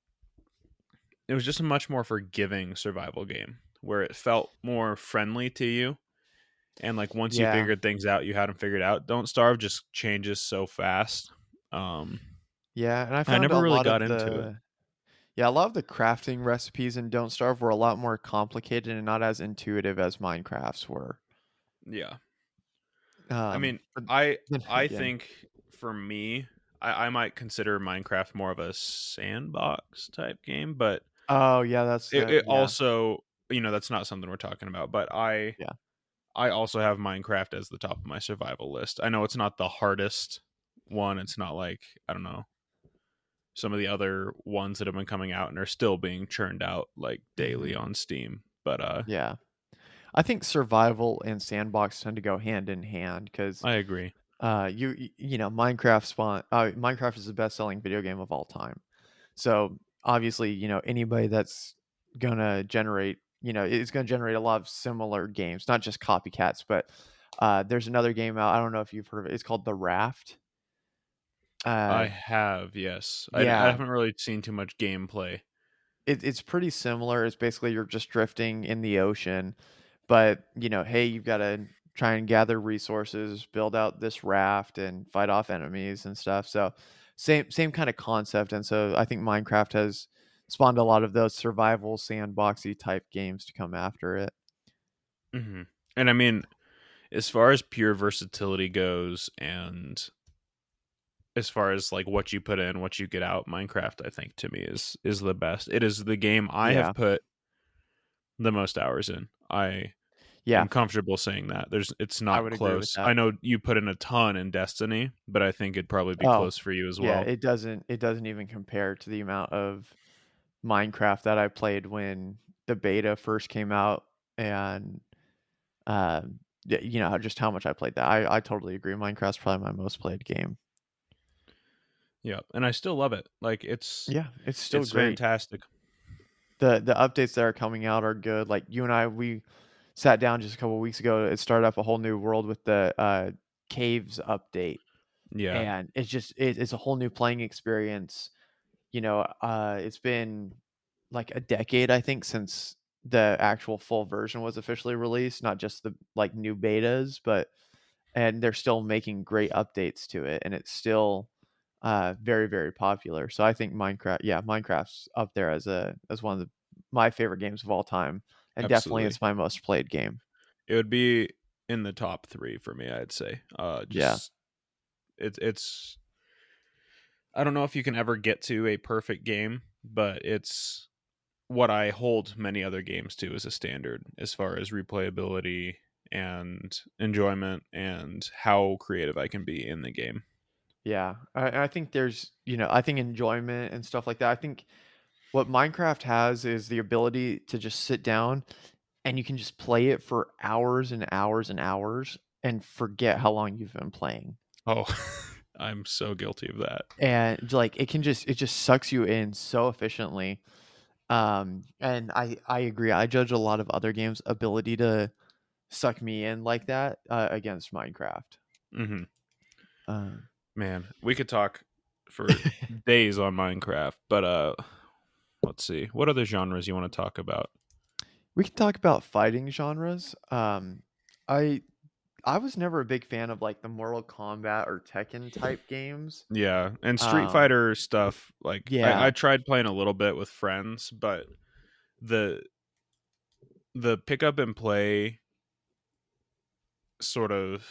it was just a much more forgiving survival game where it felt more friendly to you. And like once you Yeah. figured things out, you had them figured out. Don't Starve just changes so fast. Um, Yeah, and I I found never a really lot got of into it. the yeah, a lot of the crafting recipes in Don't Starve were a lot more complicated and not as intuitive as Minecraft's were. Yeah, I Um, mean, but I then I again, think for me, I, I might consider Minecraft more of a sandbox type game, but oh yeah, that's it, the it yeah, also, you know, that's not something we're talking about. But I yeah. I also have Minecraft as the top of my survival list. I know it's not the hardest one. It's not like, I don't know, some of the other ones that have been coming out and are still being churned out like Hmm. daily on Steam. But uh Yeah. I think survival and sandbox tend to go hand in hand because I agree. uh, you y- you know Minecraft spawn uh, Minecraft is the best selling video game of all time. So obviously, you know anybody that's gonna generate, you know, it's gonna generate a lot of similar games, not just copycats, but uh, there's another game out. I don't know if you've heard of it. It's called The Raft. I Uh, have, yes. I, I yeah, haven't really seen too much gameplay. it, it's pretty similar. It's basically you're just drifting in the ocean, but you know, hey, you've got to try and gather resources, build out this raft, and fight off enemies and stuff. So, same same kind of concept. And so, I think Minecraft has spawned a lot of those survival sandboxy type games to come after it. hmm And I mean, as far as pure versatility goes, and as far as like what you put in, what you get out, Minecraft, I think to me is is the best. It is the game I have Yeah, put the most hours in. I yeah, am comfortable saying that. There's it's I not would agree with close. that. I know you put in a ton in Destiny, but I think it'd probably be Oh, close for you as yeah, well. it doesn't it doesn't even compare to the amount of Minecraft that I played when the beta first came out, and um, y- you know just how much I played that. I I totally agree. Minecraft's probably my most played game. Yeah, and I still love it. Like it's Yeah, it's still it's great. fantastic. The the updates that are coming out are good. Like you and I, we sat down just a couple weeks ago. It started up a whole new world with the uh, caves update, Yeah. and it's just it, it's a whole new playing experience. You know, uh, it's been like a decade, I think, since the actual full version was officially released, not just the like new betas, but and they're still making great updates to it, and it's still uh, very very popular. So I think Minecraft, yeah, Minecraft's up there as a as one of the, my favorite games of all time, and definitely Absolutely. it's my most played game. It would be in the top three for me, I'd say. Uh Yeah, just it's it's I don't know if you can ever get to a perfect game, but it's what I hold many other games to as a standard as far as replayability and enjoyment and how creative I can be in the game. yeah. I, I think there's you know I think enjoyment and stuff like that. I think what Minecraft has is the ability to just sit down and you can just play it for hours and hours and hours and forget how long you've been playing. Oh, I'm so guilty of that. And like it can just it just sucks you in so efficiently. Um and I I agree. I judge a lot of other games ability to suck me in like that uh, against Minecraft. hmm Uh, Man, we could talk for days on Minecraft, but uh let's see. What other genres you want to talk about? we can talk about fighting genres. Um I I was never a big fan of like the Mortal Kombat or Tekken type games. Yeah, and Street Um, Fighter stuff, like I, I yeah. tried playing a little bit with friends, but the the pick up and play sort of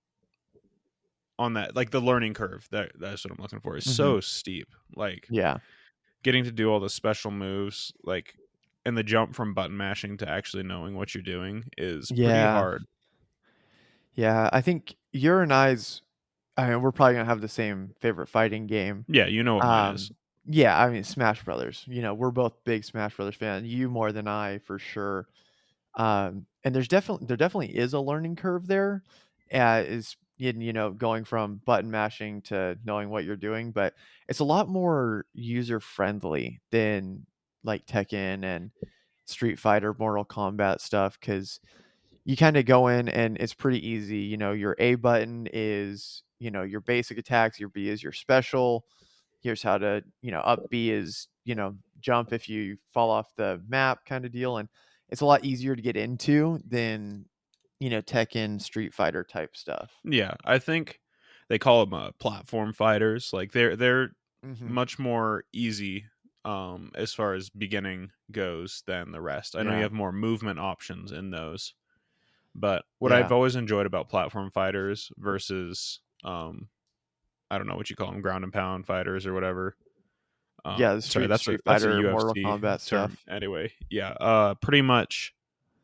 on that, like the learning curve, that that's what I'm looking for, is Hmm. so steep. Like Yeah. getting to do all the special moves, like, and the jump from button mashing to actually knowing what you're doing is pretty Yeah. hard. Yeah. I think your and I's. I mean, we're probably gonna have the same favorite fighting game. Yeah, you know what mine is. Um, yeah, I mean Smash Brothers. You know, we're both big Smash Brothers fans. You more than I for sure. Um, and there's definitely there definitely is a learning curve there. Uh, is in you know going from button mashing to knowing what you're doing, but it's a lot more user friendly than like Tekken and Street Fighter, Mortal Kombat stuff because you kind of go in and it's pretty easy. You know, your A button is, you know, your basic attacks, your B is your special. Here's how to, you know, up B is, you know, jump if you fall off the map kind of deal. And it's a lot easier to get into than, you know, Tekken, Street Fighter type stuff. Yeah, I think they call them uh, platform fighters. Like they're they're Hmm. much more easy um as far as beginning goes than the rest. I know you Yeah. have more movement options in those, but what I've Yeah. always enjoyed about platform fighters versus um I don't know what you call them, ground and pound fighters or whatever. Yeah. Um, The sorry, Street, that's a Street that's a Fighter, Mortal U F C Kombat term stuff. anyway. Yeah, uh, pretty much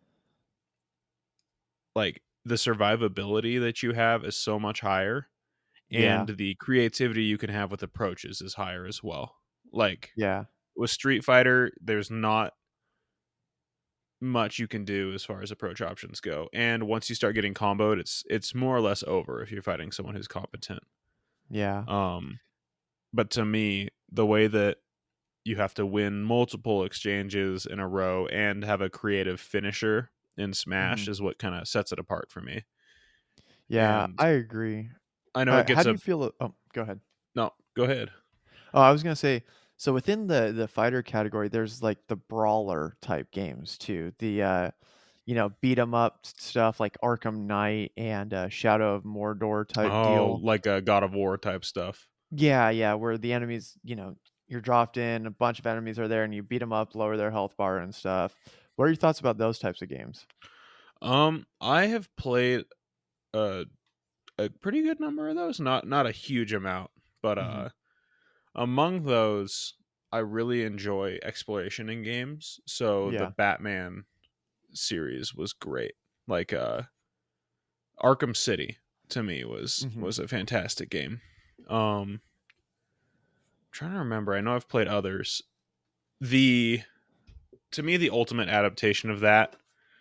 like the survivability that you have is so much higher, Yeah. and the creativity you can have with approaches is higher as well. Like Yeah. with Street Fighter, there's not much you can do as far as approach options go, and once you start getting comboed, it's it's more or less over if you're fighting someone who's competent. Yeah. Um, but to me, the way that you have to win multiple exchanges in a row and have a creative finisher in Hmm. Smash is what kind of sets it apart for me. Yeah. And I agree. I know Uh, it how gets do a you feel? Oh, go ahead. no, go ahead. Oh, I was gonna say, so within the the fighter category, there's like the brawler type games too. The uh, you know, beat 'em up stuff like Arkham Knight and uh, Shadow of Mordor type Oh, deal. like a God of War type stuff. Yeah, yeah, where the enemies, you know, you're dropped in, a bunch of enemies are there, and you beat them up, lower their health bar and stuff. What are your thoughts about those types of games? Um, I have played a a pretty good number of those, not not a huge amount, but Hmm. uh among those I really enjoy exploration in games. So the Yeah. Batman series was great. Like uh Arkham City to me was Hmm. was a fantastic game. Um trying to remember, I know I've played others. The to me the ultimate adaptation of that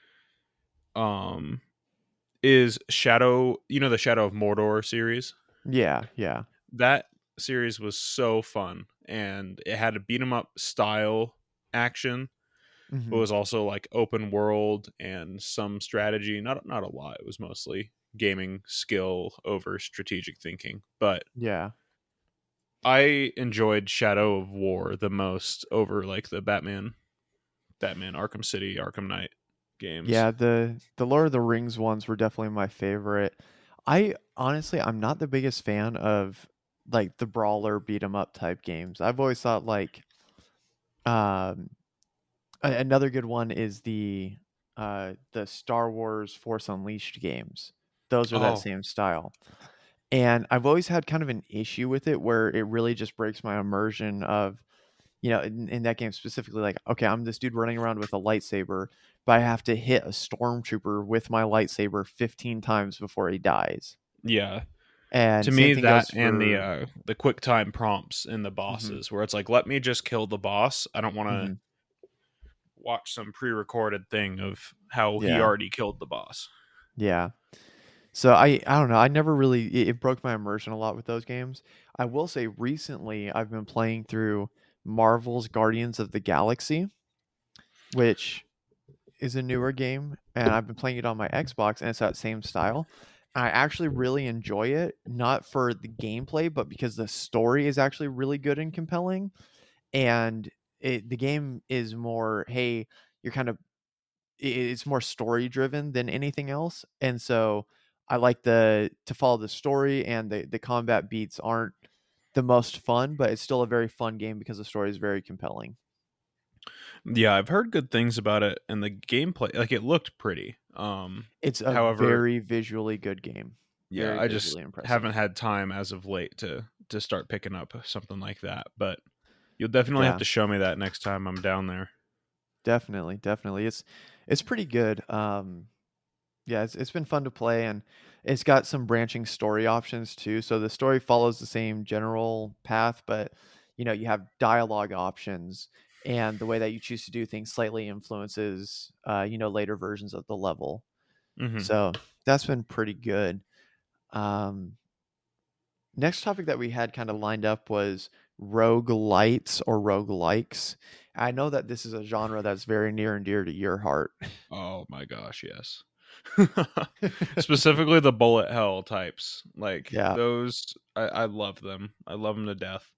um is Shadow, you know, the Shadow of Mordor series. Yeah, yeah. That series was so fun, and it had a beat 'em up style action, but Hmm. was also like open world and some strategy. Not not a lot. It was mostly gaming skill over strategic thinking. But Yeah. I enjoyed Shadow of War the most over like the Batman, Batman Arkham City, Arkham Knight games. Yeah, the the Lord of the Rings ones were definitely my favorite. I honestly, I'm not the biggest fan of like the brawler beat 'em up type games. I've always thought like um a- another good one is the uh the Star Wars Force Unleashed games. Those are that Oh, same style. And I've always had kind of an issue with it where it really just breaks my immersion of, you know, in, in that game specifically, like, okay, I'm this dude running around with a lightsaber, but I have to hit a stormtrooper with my lightsaber fifteen times before he dies. yeah. To And same me, thing that goes and the for. uh the quick time prompts in the Hmm. bosses, where it's like, let me just kill the boss. I don't want to Hmm. watch some pre-recorded thing of how he Yeah. already killed the boss. Yeah. So I I don't know. I never really it, it broke my immersion a lot with those games. I will say recently I've been playing through Marvel's Guardians of the Galaxy, which is a newer game, and I've been playing it on my Xbox, and it's that same style. I actually really enjoy it, not for the gameplay, but because the story is actually really good and compelling. And it, the game is more, hey, you're kind of, i- it's more story driven than anything else. And so I like the to follow the story, and the the combat beats aren't the most fun, but it's still a very fun game because the story is very compelling. Yeah, I've heard good things about it, and the gameplay, like it looked pretty. Um, It's a however, very visually good game. yeah, Very I just visually impressive. haven't had time as of late to to start picking up something like that. But you'll definitely have Yeah, to show me that next time I'm down there. definitely, definitely. It's it's pretty good. Um, yeah, it's it's been fun to play, and it's got some branching story options too. So the story follows the same general path, but you know, you have dialogue options, and the way that you choose to do things slightly influences uh, you know, later versions of the level. Hmm. So that's been pretty good. Um, next topic that we had kind of lined up was roguelites or roguelikes. I know that this is a genre that's very near and dear to your heart. Oh my gosh, yes. Specifically the bullet hell types, like Yeah. those, I, I love them. I love them to death.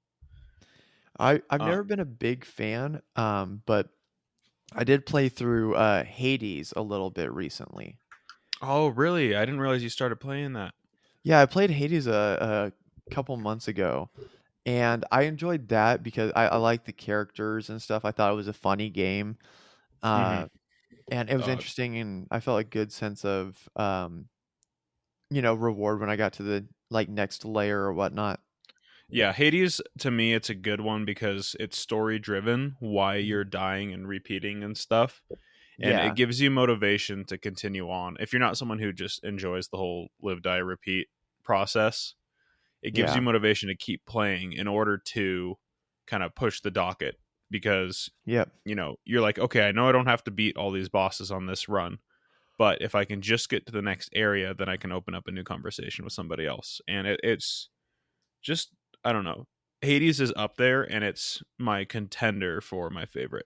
I I've Uh, never been a big fan, um, but I did play through uh, Hades a little bit recently. oh, really? I didn't realize you started playing that. Yeah, I played Hades a, a couple months ago, and I enjoyed that because I, I like the characters and stuff. I thought it was a funny game, Hmm. uh, and it was Uh, interesting, and I felt a good sense of um, you know, reward when I got to the like next layer or whatnot. yeah, Hades to me it's a good one because it's story driven, why Mhm. you're dying and repeating and stuff. And it Yeah, gives you motivation to continue on. If you're not someone who just enjoys the whole live die repeat process, it gives you yeah, motivation to keep playing in order to kind of push the docket because yep, you know you're like, okay, I know I don't have to beat all these bosses on this run, but if I can just get to the next area, then I can open up a new conversation with somebody else. And it, it's just, I don't know, Hades is up there and it's my contender for my favorite.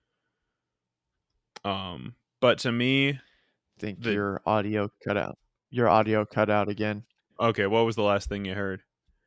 Um but to me, think the your audio cut out. Your audio cut out again. okay, what was the last thing you heard?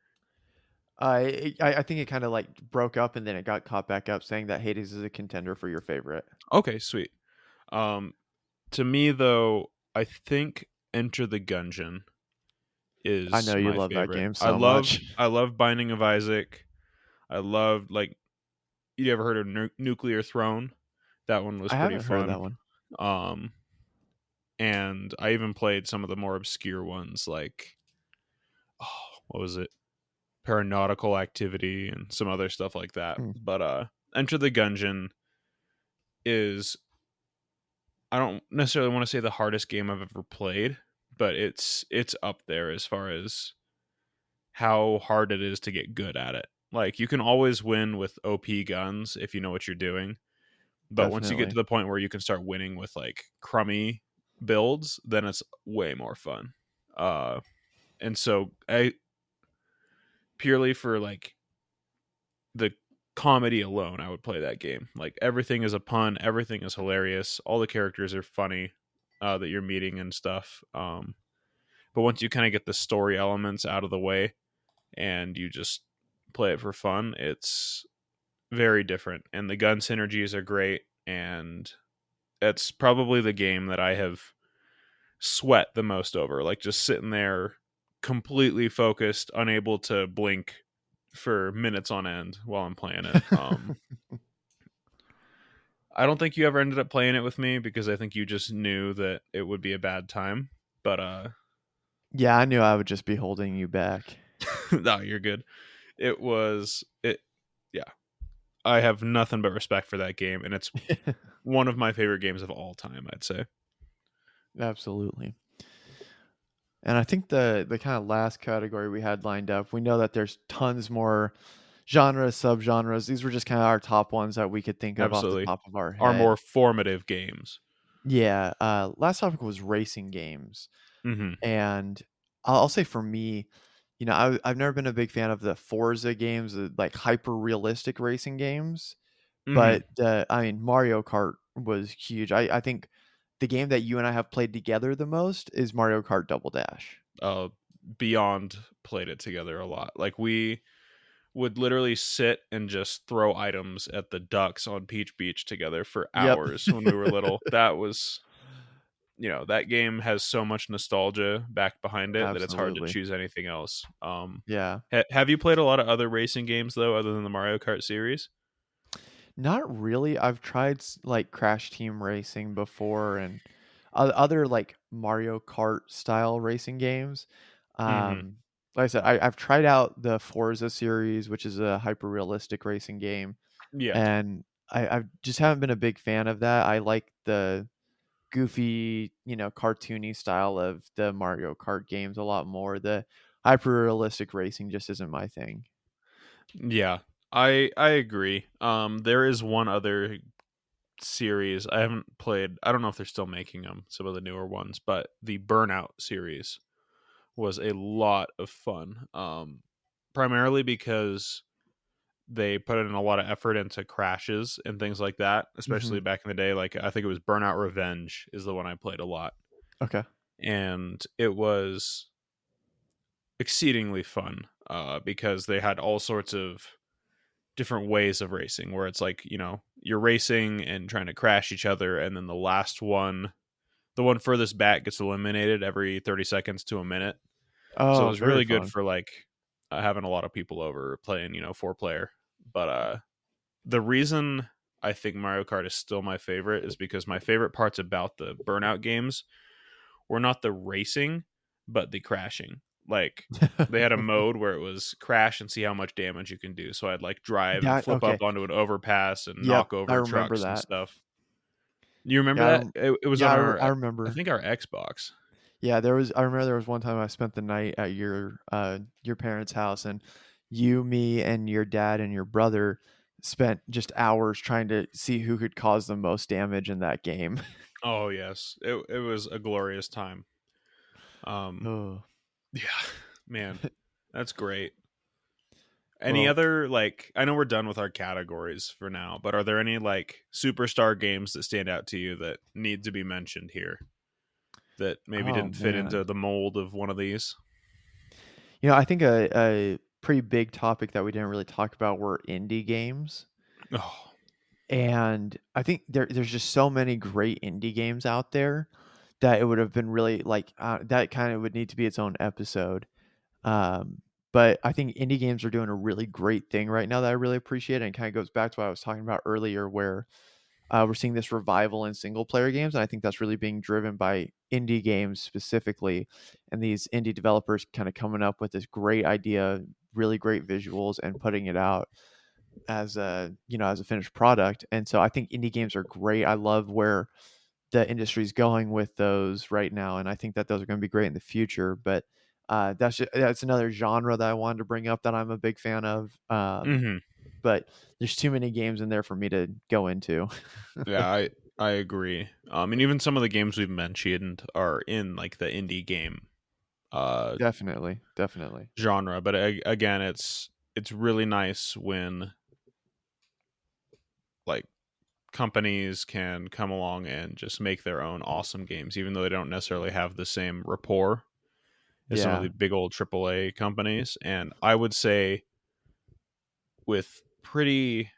I I I think it kinda, like, broke up and then it got caught back up saying that Hades is a contender for your favorite. Okay, sweet. Um, to me though, I think Enter the Gungeon I is know you my love that favorite. game I so love much. I love Binding of Isaac. I love like you ever heard of Nu- Nuclear Throne? That one was I pretty haven't heard of fun. that one. Um, and I even played some of the more obscure ones like oh, what was it? Paranautical Activity and some other stuff like that. Hmm, But uh Enter the Gungeon is I don't necessarily want to say the hardest game I've ever played, but it's it's up there as far as how hard it is to get good at it. Like you can always win with O P guns if you know what you're doing, but once you get to definitely. the point where you can start winning with like crummy builds, then it's way more fun. Uh and so I purely for like the comedy alone, I would play that game. Like everything is a pun, everything is hilarious, all the characters are funny uh, that you're meeting and stuff. Um, but once you kind of get the story elements out of the way and you just play it for fun, it's very different. And the gun synergies are great, and it's probably the game that I have sweat the most over. Like just sitting there completely focused, unable to blink for minutes on end while I'm playing it. Um, I don't think you ever ended up playing it with me because I think you just knew that it would be a bad time. But uh Yeah, I knew I would just be holding you back. no, you're good. It was it yeah. I have nothing but respect for that game and it's one of my favorite games of all time, I'd say. Absolutely. And I think the the kind of last category we had lined up, we know that there's tons more genres, subgenres. These were just kind of our top ones that we could think of off the Absolutely. top of our Are more head. formative games. Yeah, uh, last topic was racing games, Mhm. and I'll, I'll say for me, you know, I, I've never been a big fan of the Forza games, the, like hyper realistic racing games. Mhm. But uh, I mean, Mario Kart was huge. I, I think the game that you and I have played together the most is Mario Kart Double Dash. Uh Beyond played it together a lot. Like we would literally sit and just throw items at the ducks on Peach Beach together for Yep. hours when we were little. That was you know, that game has so much nostalgia back behind it that it's hard to Absolutely. choose anything else. Um, Yeah. ha- have you played a lot of other racing games though, other than the Mario Kart series? Not really. I've tried s- like Crash Team Racing before and o- other like Mario Kart style racing games. Hmm. Um, like I said, I, I've tried out the Forza series, which is a hyper realistic racing game, Yeah. and I, I just haven't been a big fan of that. I like the goofy, you know, cartoony style of the Mario Kart games a lot more. The hyper realistic racing just isn't my thing. Yeah. I I agree. Um, there is one other series I haven't played. I don't know if they're still making them, some of the newer ones, but the Burnout series was a lot of fun. Um, primarily because they put in a lot of effort into crashes and things like that, Hmm. especially back in the day. Like I think it was Burnout Revenge is the one I played a lot, Okay. and it was exceedingly fun uh, because they had all sorts of different ways of racing where it's like, you know, you're racing and trying to crash each other, and then the last one, the one furthest back, gets eliminated every thirty seconds to a minute. So it Oh, was very really good fun. for like uh, having a lot of people over playing, you know, four player. But uh the reason I think Mario Kart is still my favorite is because my favorite parts about the Burnout games were not the racing, but the crashing. Like they had a mode where it was crash and see how much damage you can do. So I'd like drive and That flip okay. up onto an overpass and Yep, knock I over remember trucks and that. stuff. You remember Yeah, I that? rem It, it was yeah, on I re I our, I remember. think our Xbox. Yeah, there was I remember there was one time I spent the night at your, uh, your parents' house, and you, me, and your dad and your brother spent just hours trying to see who could cause the most damage in that game. Oh yes, it it was a glorious time. Um, Oh, yeah, man, that's great. Any well, other like I know we're done with our categories for now, but are there any like superstar games that stand out to you that need to be mentioned here that maybe oh, didn't fit into man. the mold of one of these? You know, I think a a pretty big topic that we didn't really talk about were indie games, Oh, and I think there there's just so many great indie games out there that it would have been really, like, uh, that kinda would need to be its own episode. Um, but I think indie games are doing a really great thing right now that I really appreciate, and it kinda goes back to what I was talking about earlier where, uh, we're seeing this revival in single player games, and I think that's really being driven by indie games specifically, and these indie developers kinda coming up with this great idea, really great visuals, and putting it out as a, you know, as a finished product, and so I think indie games are great. I love where the industry's going with those right now, and I think that those are gonna be great in the future, but, uh, that's ju that's another genre that I wanted to bring up that I'm a big fan of, um, hmm. but there's too many games in there for me to go into. Yeah, I I agree. Um, and even some of the games we've mentioned are in like the indie game uh Definitely, definitely. genre, but a- again, it's it's really nice when like companies can come along and just make their own awesome games, even though they don't necessarily have the same rapport as some of Yeah, the big old triple A companies. And I would say, with pretty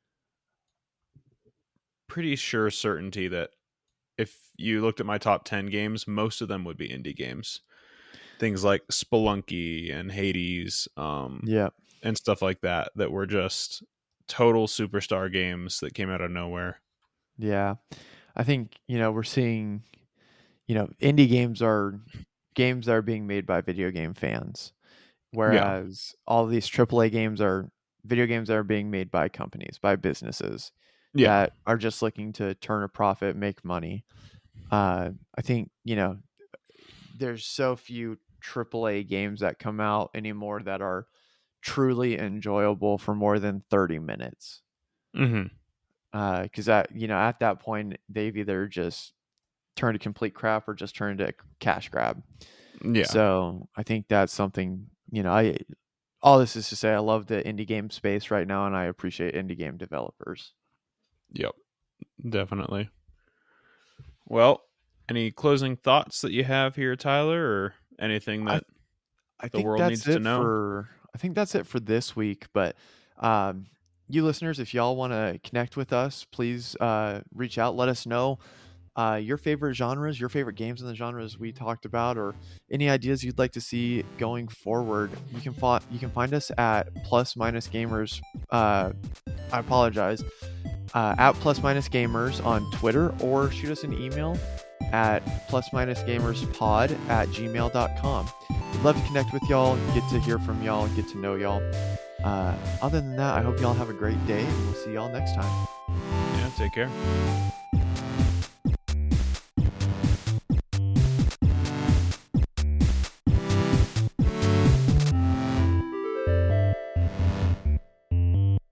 pretty sure certainty, that if you looked at my top ten games, most of them would be indie games. Things like Spelunky and Hades, um, yeah, and stuff like that, that were just total superstar games that came out of nowhere. yeah. I think, you know, we're seeing, you know, indie games are games that are being made by video game fans, Yeah. whereas all these triple A games are video games that are being made by companies, by businesses Yeah. that are just looking to turn a profit, make money. Uh, I think, you know, there's so few triple A games that come out anymore that are truly enjoyable for more than thirty minutes. Hmm. Because that, you know, at that point, they've either just turned to complete crap or just turned to cash grab. Yeah. So I think that's something, you know, I all this is to say I love the indie game space right now and I appreciate indie game developers. Yep. Definitely. Well, any closing thoughts that you have here, Tyler, or anything I that I the think world that's needs to it know? for I think that's it for this week. But um, you listeners, if y'all want to connect with us, please uh, reach out. Let us know uh, your favorite genres, your favorite games in the genres we talked about, or any ideas you'd like to see going forward. You can fo- you can find us at Plus Minus Gamers. Uh, I apologize. Uh, at Plus Minus Gamers on Twitter, or shoot us an email at plus minus gamers pod at gmail dot com. We'd love to connect with y'all, get to hear from y'all, and get to know y'all. Uh, other than that, I hope y'all have a great day, and we'll see y'all next time. Yeah, take care.